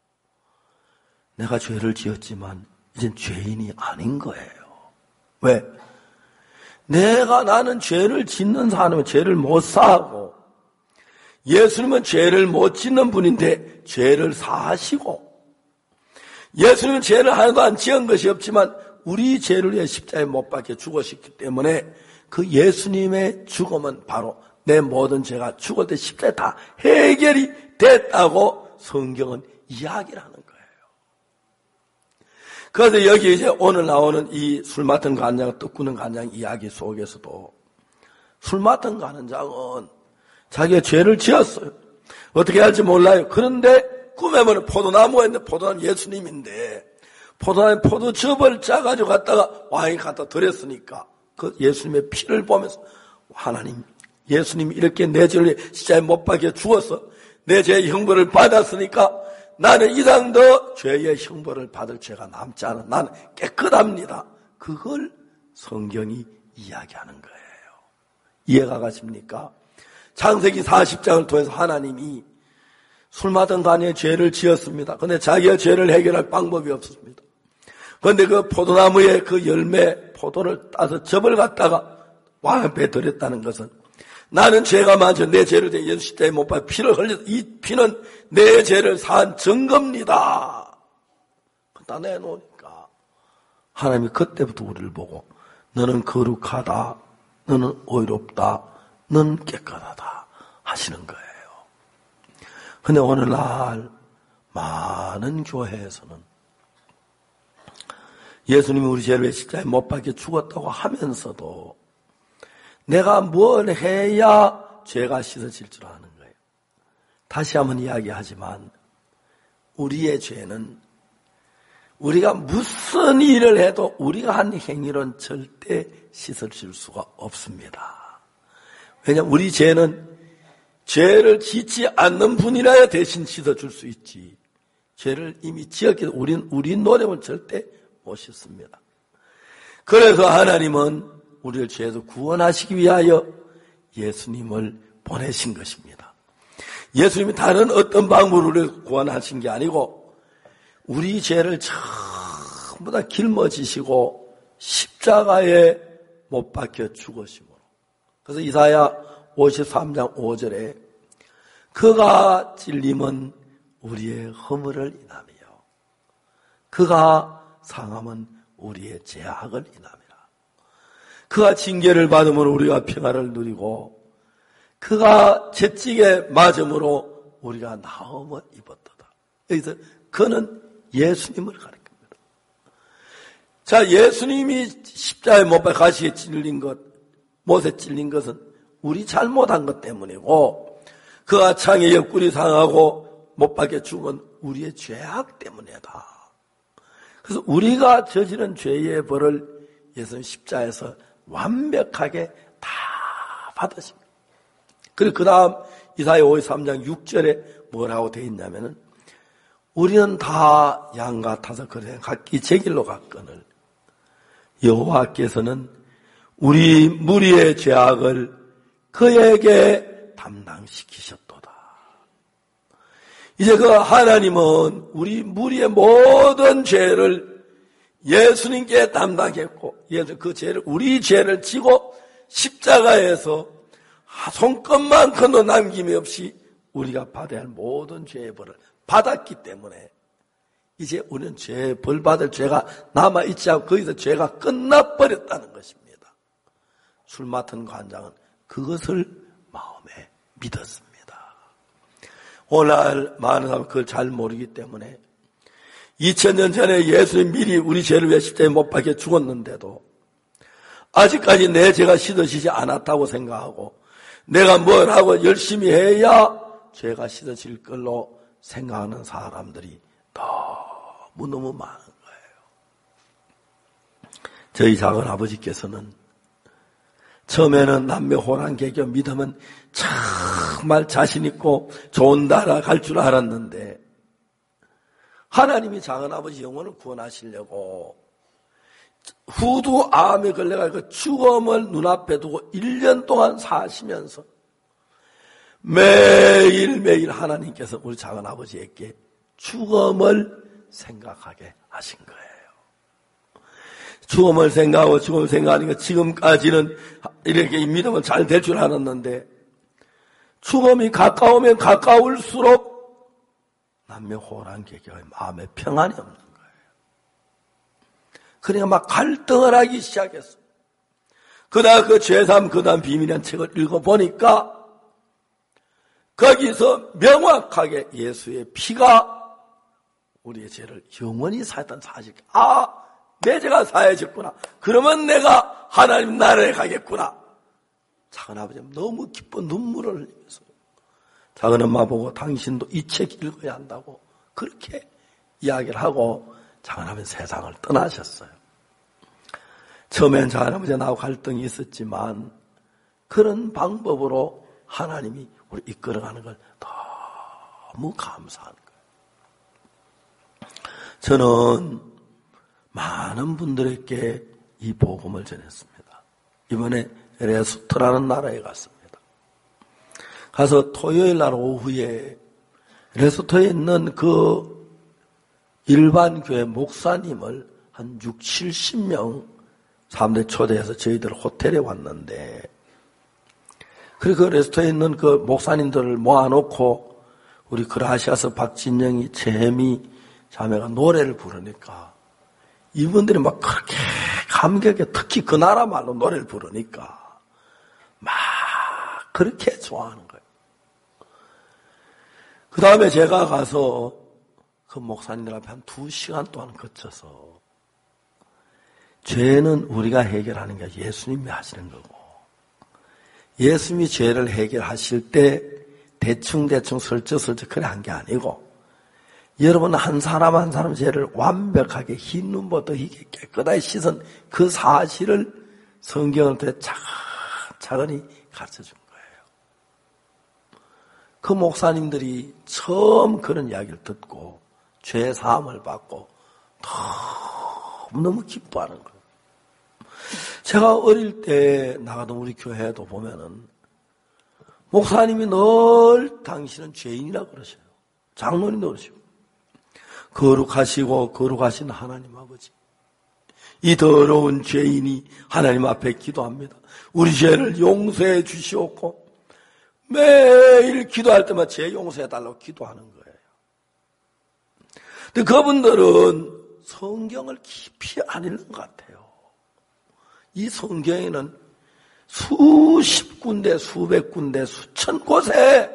내가 죄를 지었지만 이젠 죄인이 아닌 거예요. 왜? 내가 나는 죄를 짓는 사람은 죄를 못 사하고 예수님은 죄를 못 짓는 분인데 죄를 사하시고 예수님은 죄를 하나도 안 지은 것이 없지만 우리 죄를 위해 십자가에 못 박혀 죽으셨기 때문에 그 예수님의 죽음은 바로 내 모든 죄가 죽을 때 십자가에 다 해결이 됐다고 성경은 이야기를 하는 거예요. 그래서 여기 이제 오늘 나오는 이 술 맡은 간장, 떡 구는 간장 이야기 속에서도 술 맡은 간장은 자기가 죄를 지었어요. 어떻게 할지 몰라요. 그런데 꿈에 보면 포도나무가 있는데 포도나무 예수님인데 포도나무에 포도즙을 짜가지고 갖다가 왕이 갖다 드렸으니까 그 예수님의 피를 보면서 하나님, 예수님이 이렇게 내 죄를 십자가에 못 박혀 죽었어. 내 죄의 형벌을 받았으니까 나는 이상 더 죄의 형벌을 받을 죄가 남지 않아. 나는 깨끗합니다. 그걸 성경이 이야기하는 거예요. 이해가 가십니까? 창세기 사십 장을 통해서 하나님이 술 맡은 간에 죄를 지었습니다. 그런데 자기가 죄를 해결할 방법이 없었습니다. 그런데 그 포도나무의 그 열매, 포도를 따서 즙을 갖다가 왕 앞에 드렸다는 것은 나는 죄가 많죠. 내 죄를 예수 십자가에 못 박혀 피를 흘려 이 피는 내 죄를 사한 증거입니다. 그다 내놓으니까 하나님이 그때부터 우리를 보고 너는 거룩하다, 너는 의롭다, 너는 깨끗하다 하시는 거예요. 근데 오늘날 많은 교회에서는 예수님이 우리 죄를 십자가에 못 박혀 죽었다고 하면서도 내가 뭘 해야 죄가 씻어질 줄 아는 거예요. 다시 한번 이야기하지만 우리의 죄는 우리가 무슨 일을 해도 우리가 한 행위로는 절대 씻어질 수가 없습니다. 왜냐하면 우리 죄는 죄를 짓지 않는 분이라야 대신 씻어줄 수 있지. 죄를 이미 지었기 때문에 우린, 우리 노력은 절대 못 씻습니다. 그래서 하나님은 우리를 죄에서 구원하시기 위하여 예수님을 보내신 것입니다. 예수님이 다른 어떤 방법으로 우리를 구원하신 게 아니고 우리 죄를 전부 다 길머지시고 십자가에 못 박혀 죽으심으로. 그래서 이사야 오십삼 장 오 절에 그가 찔림은 우리의 허물을 인하며 그가 상함은 우리의 죄악을 인함이라. 그가 징계를 받음으로 우리가 평화를 누리고 그가 채찍에 맞음으로 우리가 나음을 입었도다. 여기서 그는 예수님을 가리킵니다. 자, 예수님이 십자가에 못 박혀 가시에 찔린 것, 못에 찔린 것은 우리 잘못한 것 때문이고, 그가 창에 옆구리 상하고 못 박혀 죽은 우리의 죄악 때문이다. 그래서 우리가 저지른 죄의 벌을 예수님 십자가에서 완벽하게 다 받으십니다. 그리고 그 다음 이사야 오십삼 장 육 절에 뭐라고 되어 있냐면은, 우리는 다 양 같아서 그래 각기 제 길로 갔거늘 여호와께서는 우리 무리의 죄악을 그에게 담당시키셨도다. 이제 그 하나님은 우리 무리의 모든 죄를 예수님께 담당했고, 예수 그 죄를 우리 죄를 지고 십자가에서 손끝만큼도 남김이 없이 우리가 받아야 할 모든 죄의 벌을 받았기 때문에 이제 우리는 죄, 벌 받을 죄가 남아있지 않고 거기서 죄가 끝나버렸다는 것입니다. 술 맡은 관장은 그것을 마음에 믿었습니다. 오늘 많은 사람은 그걸 잘 모르기 때문에 이천 년 전에 예수님 미리 우리 죄를 위해 십자가에 못 박혀 죽었는데도 아직까지 내 죄가 씻어지지 않았다고 생각하고 내가 뭘 하고 열심히 해야 죄가 씻어질 걸로 생각하는 사람들이 너무너무 많은 거예요. 저희 작은 아버지께서는 처음에는 남매 호랑 개교 믿으면 정말 자신 있고 좋은 나라 갈 줄 알았는데 하나님이 작은 아버지 영혼을 구원하시려고 후두 암에 걸려가지고 죽음을 눈앞에 두고 일 년 동안 사시면서 매일매일 하나님께서 우리 작은 아버지에게 죽음을 생각하게 하신 거예요. 죽음을 생각하고 죽음을 생각하니까 지금까지는 이렇게 믿으면 잘 될 줄 알았는데 죽음이 가까우면 가까울수록 남녀 호랑개교의 마음에 평안이 없는 거예요. 그러니까 막 갈등을 하기 시작했어요. 그다음 그 죄삼 그다음 비밀이라는 책을 읽어보니까 거기서 명확하게 예수의 피가 우리의 죄를 영원히 사했다는 사실. 아, 내 죄가 사해졌구나. 그러면 내가 하나님 나라에 가겠구나. 작은 아버지는 너무 기뻐 눈물을 흘리면서 작은 엄마 보고 당신도 이 책 읽어야 한다고 그렇게 이야기를 하고 작은 아버지 세상을 떠나셨어요. 처음엔 작은 아버지가 나하고 갈등이 있었지만 그런 방법으로 하나님이 우리 이끌어가는 걸 너무 감사한 거예요. 저는 많은 분들에게 이 복음을 전했습니다. 이번에 레스토라는 나라에 갔습니다. 가서 토요일 날 오후에 레스토에 있는 그 일반 교회 목사님을 한 육, 칠십 명 사람들이 초대해서 저희들 호텔에 왔는데 그리고 그 레스토에 있는 그 목사님들을 모아놓고 우리 그라시아스 박진영이 재미 자매가 노래를 부르니까 이분들이 막 그렇게 감격에 특히 그 나라 말로 노래를 부르니까 막 그렇게 좋아하는 거예요. 그 다음에 제가 가서 그 목사님들 앞에 한 두 시간 동안 거쳐서 죄는 우리가 해결하는 게 예수님이 하시는 거고 예수님이 죄를 해결하실 때 대충대충 슬쩍슬쩍 그래 한 게 아니고 여러분 한 사람 한 사람 죄를 완벽하게 흰 눈보다 희게 깨끗하게 씻은 그 사실을 성경을 통해 차근차근히 가르쳐 준 거예요. 그 목사님들이 처음 그런 이야기를 듣고 죄 사함을 받고 너무너무 기뻐하는 거예요. 제가 어릴 때 나가던 우리 교회도 보면은 목사님이 늘 당신은 죄인이라고 그러셔요. 장로님도 그러시고 거룩하시고 거룩하신 하나님 아버지 이 더러운 죄인이 하나님 앞에 기도합니다. 우리 죄를 용서해 주시옵고 매일 기도할 때마다 죄 용서해 달라고 기도하는 거예요. 근데 그분들은 성경을 깊이 안 읽는 것 같아요. 이 성경에는 수십 군데, 수백 군데, 수천 곳에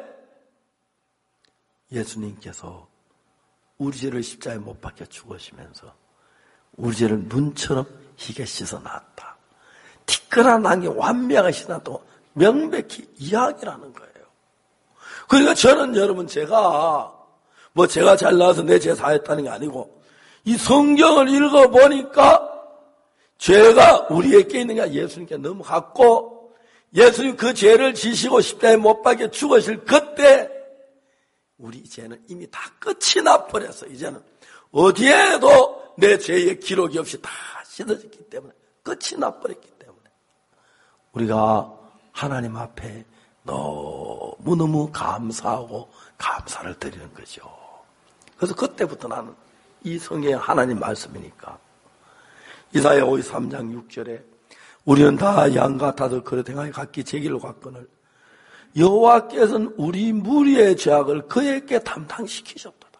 예수님께서 우리 죄를 십자가에 못 박혀 죽으시면서 우리 죄를 눈처럼 희게 씻어놨다. 티끌어난 게 완벽하게 씻어놨다고 명백히 이야기라는 거예요. 그러니까 저는 여러분 제가 뭐 제가 잘나와서 내 죄 사했다는 게 아니고 이 성경을 읽어보니까 죄가 우리에게 있는 게 예수님께 너무 같고 예수님 그 죄를 지시고 십자가에 못 박혀 죽으실 그때 우리 죄는 이미 다 끝이 나버려서 이제는 어디에도 내 죄의 기록이 없이 다 씻어졌기 때문에 끝이 나버렸기 때문에 우리가 하나님 앞에 너무너무 감사하고 감사를 드리는 거죠. 그래서 그때부터 나는 이 성경의 하나님 말씀이니까 이사야 오십삼 장 육 절에 우리는 다 양 같아도 그릇 행하여 각기 제 길로 갔거늘 여호와께서는 우리 무리의 죄악을 그에게 담당시키셨도다.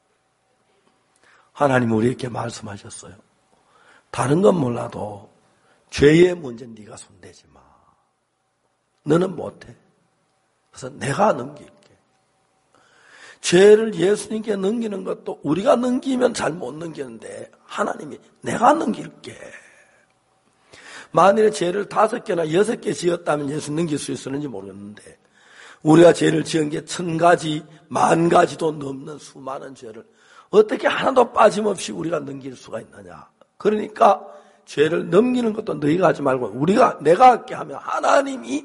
하나님 우리에게 말씀하셨어요. 다른 건 몰라도 죄의 문제는 네가 손대지 마. 너는 못해. 그래서 내가 넘길게. 죄를 예수님께 넘기는 것도 우리가 넘기면 잘 못 넘기는데 하나님이 내가 넘길게. 만일에 죄를 다섯 개나 여섯 개 지었다면 예수 넘길 수 있었는지 모르겠는데 우리가 죄를 지은 게 천 가지, 만 가지도 넘는 수많은 죄를 어떻게 하나도 빠짐없이 우리가 넘길 수가 있느냐. 그러니까 죄를 넘기는 것도 너희가 하지 말고 우리가 내가 할게 하면 하나님이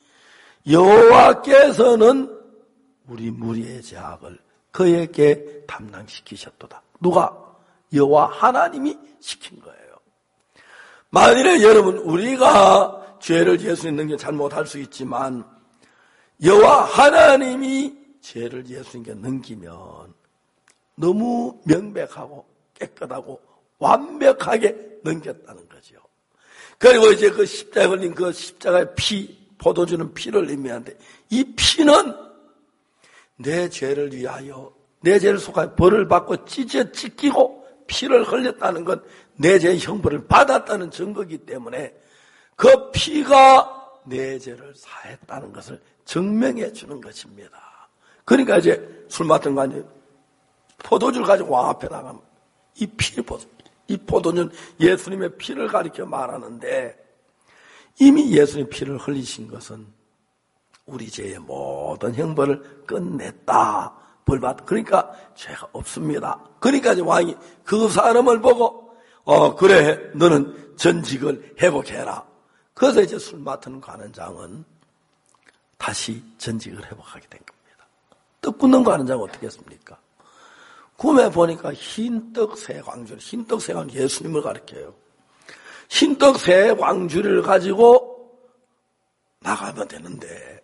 여호와께서는 우리 무리의 죄악을 그에게 담당시키셨도다. 누가? 여호와 하나님이 시킨 거예요. 만일에 여러분 우리가 죄를 예수님 넘겨 잘못할 수 있지만 여호와 하나님이 죄를 예수님께 넘기면 너무 명백하고 깨끗하고 완벽하게 넘겼다는 거죠. 그리고 이제 그 십자가에 걸린 그 십자가의 피, 포도주는 피를 의미하는데 이 피는 내 죄를 위하여 내 죄를 속하여 벌을 받고 찢어 찢기고 피를 흘렸다는 건 내 죄의 형벌을 받았다는 증거이기 때문에 그 피가 내 죄를 사했다는 것을 증명해 주는 것입니다. 그러니까 이제 술 맡은 거 아니에요. 포도주를 가지고 왕 앞에 나가면 이 피, 이 포도주는 예수님의 피를 가리켜 말하는데 이미 예수님의 피를 흘리신 것은 우리 죄의 모든 형벌을 끝냈다. 벌받. 그러니까 죄가 없습니다. 그러니까 이제 왕이 그 사람을 보고 어 그래 너는 전직을 회복해라. 그래서 이제 술 맡은 관원장은 다시 전직을 회복하게 된 겁니다. 떡 굽는 관원장은 어떻게 했습니까? 꿈에 보니까 흰떡 세 광줄, 흰떡 세 광줄 예수님을 가리켜요. 흰떡 세 광줄을 가지고 나가면 되는데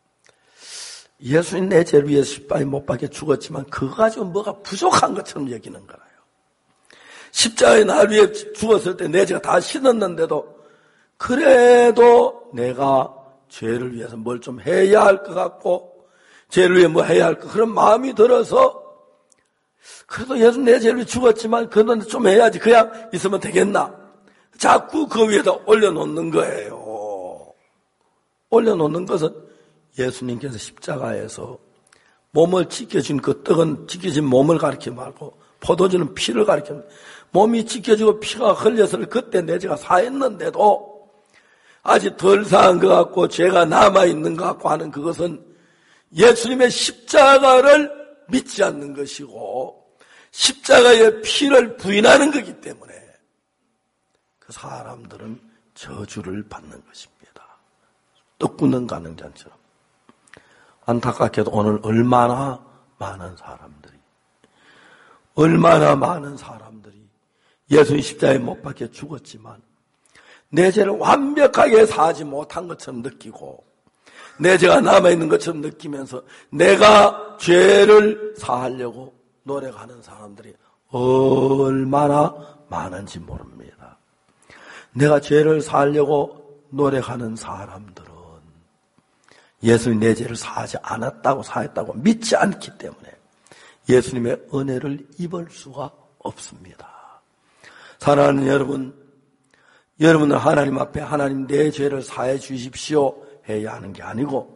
예수님 내 죄를 위해서 십자가에 못 박혀 죽었지만 그거 가지고 뭐가 부족한 것처럼 여기는 거예요. 십자가에 날 위해 죽었을 때 내 죄가 다 씻었는데도 그래도 내가 죄를 위해서 뭘 좀 해야 할 것 같고 죄를 위해 뭐 해야 할 것 그런 마음이 들어서 그래도 예수 내 죄를 위해 죽었지만 그건 좀 해야지 그냥 있으면 되겠나 자꾸 그 위에다 올려놓는 거예요. 올려놓는 것은 예수님께서 십자가에서 몸을 지켜준 그 떡은 지켜진 몸을 가리키지 말고 포도주는 피를 가리킵니다. 몸이 지켜지고 피가 흘렸을 그때 내 죄가 사했는데도 아직 덜 사한 것 같고 죄가 남아있는 것 같고 하는 그것은 예수님의 십자가를 믿지 않는 것이고 십자가의 피를 부인하는 것이기 때문에 그 사람들은 저주를 받는 것입니다. 떡 굽는 가능자처럼. 안타깝게도 오늘 얼마나 많은 사람들이 얼마나 많은 사람들이 예수님 십자가에 못 박혀 죽었지만 내 죄를 완벽하게 사지 못한 것처럼 느끼고 내 죄가 남아있는 것처럼 느끼면서 내가 죄를 사하려고 노력하는 사람들이 얼마나 많은지 모릅니다. 내가 죄를 사하려고 노력하는 사람들은 예수님 내 죄를 사하지 않았다고 사했다고 믿지 않기 때문에 예수님의 은혜를 입을 수가 없습니다. 사랑하는 여러분, 여러분은 하나님 앞에 하나님 내 죄를 사해 주십시오 해야 하는 게 아니고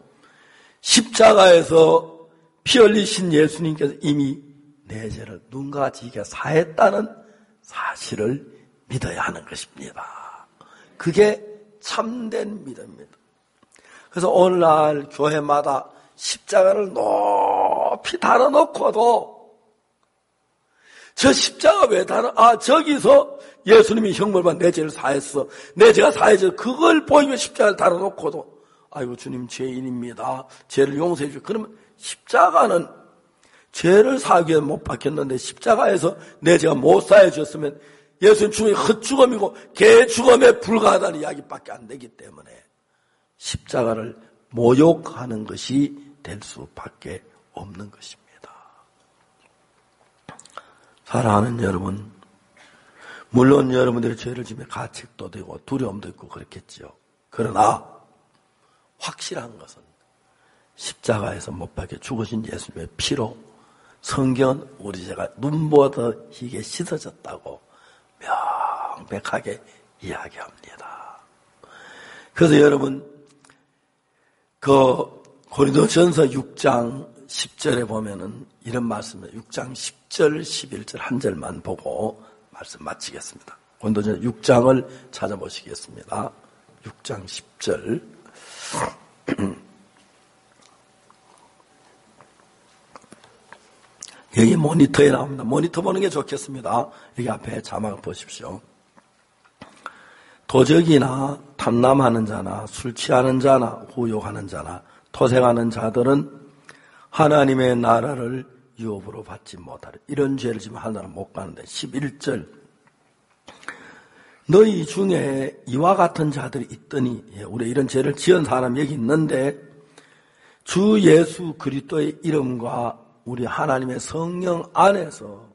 십자가에서 피 흘리신 예수님께서 이미 내 죄를 눈과 지게 사했다는 사실을 믿어야 하는 것입니다. 그게 참된 믿음입니다. 그래서 오늘날 교회마다 십자가를 높이 달아놓고도 저 십자가 왜 달아? 아, 저기서 예수님이 형벌받아 내 죄를 사했어. 내 죄가 사해져. 그걸 보이면 십자가를 달아놓고도 아이고 주님 죄인입니다. 죄를 용서해 주세요. 그러면 십자가는 죄를 사하기 위해 못 박혔는데 십자가에서 내 죄가 못 사해 줬으면 예수님 죽음이 헛죽음이고 개 죽음에 불과하다는 이야기밖에 안 되기 때문에 십자가를 모욕하는 것이 될 수밖에 없는 것입니다. 사랑하는 여러분, 물론 여러분들의 죄를 지면 가책도 되고 두려움도 있고 그렇겠죠. 그러나 확실한 것은 십자가에서 못 박혀 죽으신 예수님의 피로 성경은 우리 죄가 눈보다 희게 씻어졌다고 명백하게 이야기합니다. 그래서 여러분 그 고린도전서 육 장 십 절에 보면은 이런 말씀을 육 장 십 절, 십일 절 한 절만 보고 말씀 마치겠습니다. 고린도전서 육 장을 찾아보시겠습니다. 육 장 십 절. 여기 모니터에 나옵니다. 모니터 보는 게 좋겠습니다. 여기 앞에 자막을 보십시오. 도적이나 탐남하는 자나 술 취하는 자나 후욕하는 자나 토색하는 자들은 하나님의 나라를 유업으로 받지 못하리. 이런 죄를 지면 하나는 못 가는데 십일 절 너희 중에 이와 같은 자들이 있더니 우리 이런 죄를 지은 사람 여기 있는데 주 예수 그리스도의 이름과 우리 하나님의 성령 안에서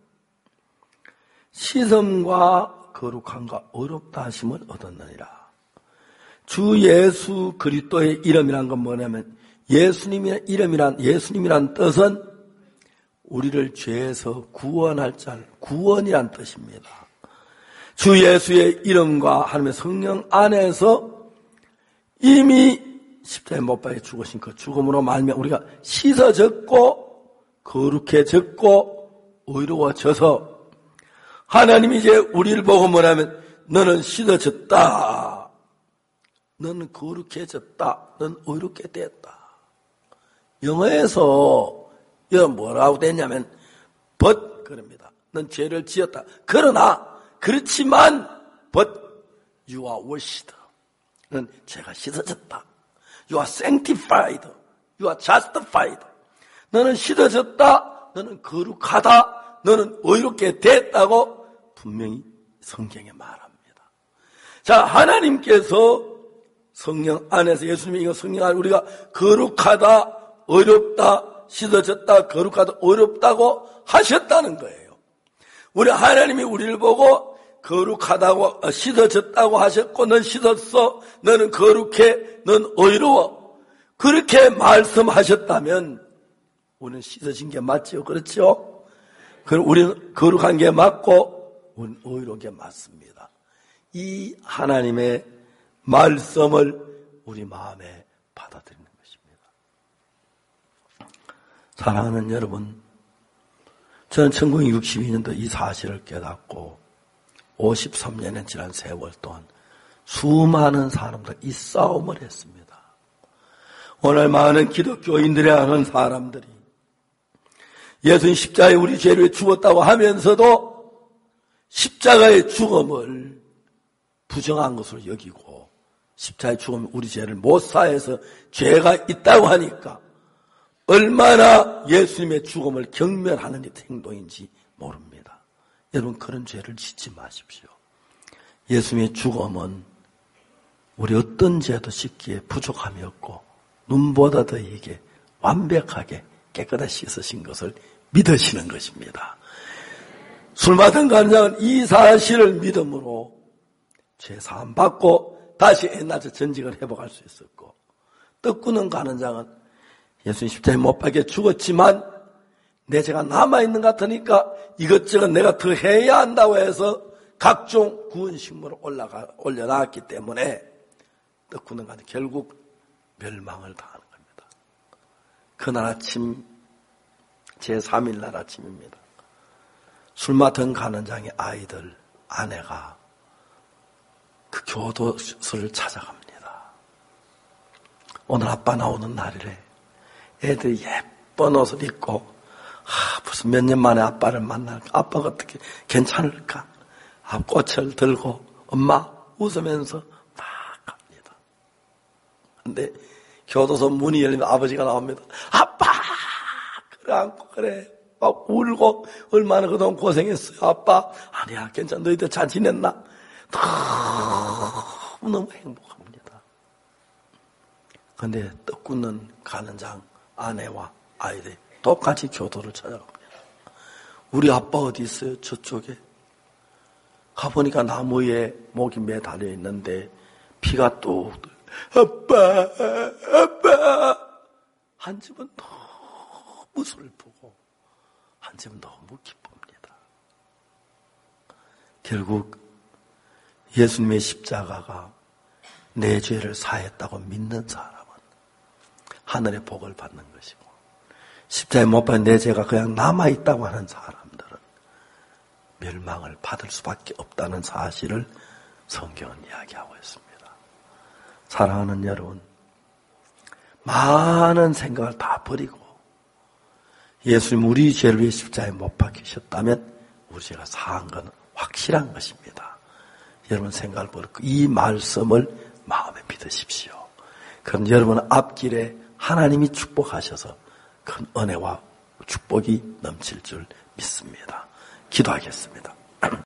시험과 거룩함과 어렵다 하심을 얻었느니라. 주 예수 그리스도의 이름이란 건 뭐냐면 예수님의 이름이란 예수님이란 뜻은 우리를 죄에서 구원할 자, 구원이란 뜻입니다. 주 예수의 이름과 하나님의 성령 안에서 이미 십자가에 못 박혀 죽으신 그 죽음으로 말미암아 우리가 씻어졌고 거룩해졌고 의로워져서 하나님이 이제 우리를 보고 뭐냐면 너는 씻어졌다. 너는 거룩해졌다. 너는 의롭게 됐다. 영어에서 이거 뭐라고 됐냐면 but 그럽니다. 넌 죄를 지었다. 그러나 그렇지만 but you are washed. 넌 죄가 씻어졌다. You are sanctified. You are justified. 너는 씻어졌다. 너는 거룩하다. 너는 의롭게 됐다고 분명히 성경에 말합니다. 자, 하나님께서 성령 안에서 예수님이 이거 성령 안에 우리가 거룩하다, 의롭다, 씻어졌다, 거룩하다, 의롭다고 하셨다는 거예요. 우리 하나님이 우리를 보고 거룩하다고 씻어졌다고 하셨고 넌 씻었어, 너는 거룩해, 넌 의로워 그렇게 말씀하셨다면 우리는 씻어진 게 맞죠? 그렇죠? 그럼 우리는 거룩한 게 맞고 우리는 의로운 게 맞습니다. 이 하나님의 말씀을 우리 마음에 받아들이는 것입니다. 사랑하는 여러분, 저는 천구백육십이 년도 이 사실을 깨닫고 오십삼 년의 지난 세월 동안 수많은 사람들 이 싸움을 했습니다. 오늘 많은 기독교인들이 하는 사람들이 예수님 십자가에 우리 죄를 위해 죽었다고 하면서도 십자가의 죽음을 부정한 것으로 여기고 십자가의 죽음은 우리 죄를 못 사해서 죄가 있다고 하니까 얼마나 예수님의 죽음을 경멸하는 행동인지 모릅니다. 여러분 그런 죄를 짓지 마십시오. 예수님의 죽음은 우리 어떤 죄도 씻기에 부족함이 없고 눈보다 더 이게 완벽하게 깨끗하게 씻으신 것을 믿으시는 것입니다. 술 마신 간장은 이 사실을 믿음으로 죄 사함 받고 다시 옛날처럼 전직을 회복할 수 있었고, 떡 꾸는 간장은 예수님 십자가에 못 박혀 죽었지만 내 죄가 남아있는 것 같으니까 이것저것 내가 더 해야 한다고 해서 각종 구운 식물을 올라가, 올려놨기 때문에 떡 굳는 간에 결국 멸망을 당하는 겁니다. 그날 아침, 제삼 일 날 아침입니다. 술 맡은 간원장의 아이들, 아내가 그 교도소를 찾아갑니다. 오늘 아빠 나오는 날이래. 애들이 예쁜 옷을 입고, 아, 무슨 몇 년 만에 아빠를 만날까? 아빠가 어떻게 괜찮을까? 아, 꽃을 들고 엄마 웃으면서 딱 갑니다. 근데 교도소 문이 열리면 아버지가 나옵니다. 아빠! 그래, 안고 그래. 막 울고 얼마나 그동안 고생했어요. 아빠, 아니야, 괜찮아. 너희들 잘 지냈나? 너무너무 행복합니다. 근데 떡 굽는 간원장 아내와 아이들이 똑같이 교도를 찾아갑니다. 우리 아빠 어디 있어요? 저쪽에. 가보니까 나무에 목이 매달려 있는데 피가 뚝. 아빠, 아빠. 한 집은 너무 슬프고 한 집은 너무 기쁩니다. 결국 예수님의 십자가가 내 죄를 사했다고 믿는 사람은 하늘의 복을 받는 것이고, 십자가에 못 박힌 내 죄가 그냥 남아있다고 하는 사람들은 멸망을 받을 수밖에 없다는 사실을 성경은 이야기하고 있습니다. 사랑하는 여러분, 많은 생각을 다 버리고 예수님 우리 죄를 위해 십자가에 못 박히셨다면 우리 죄가 사한 건 확실한 것입니다. 여러분 생각을 버리고 이 말씀을 마음에 믿으십시오. 그럼 여러분 앞길에 하나님이 축복하셔서 큰 은혜와 축복이 넘칠 줄 믿습니다. 기도하겠습니다.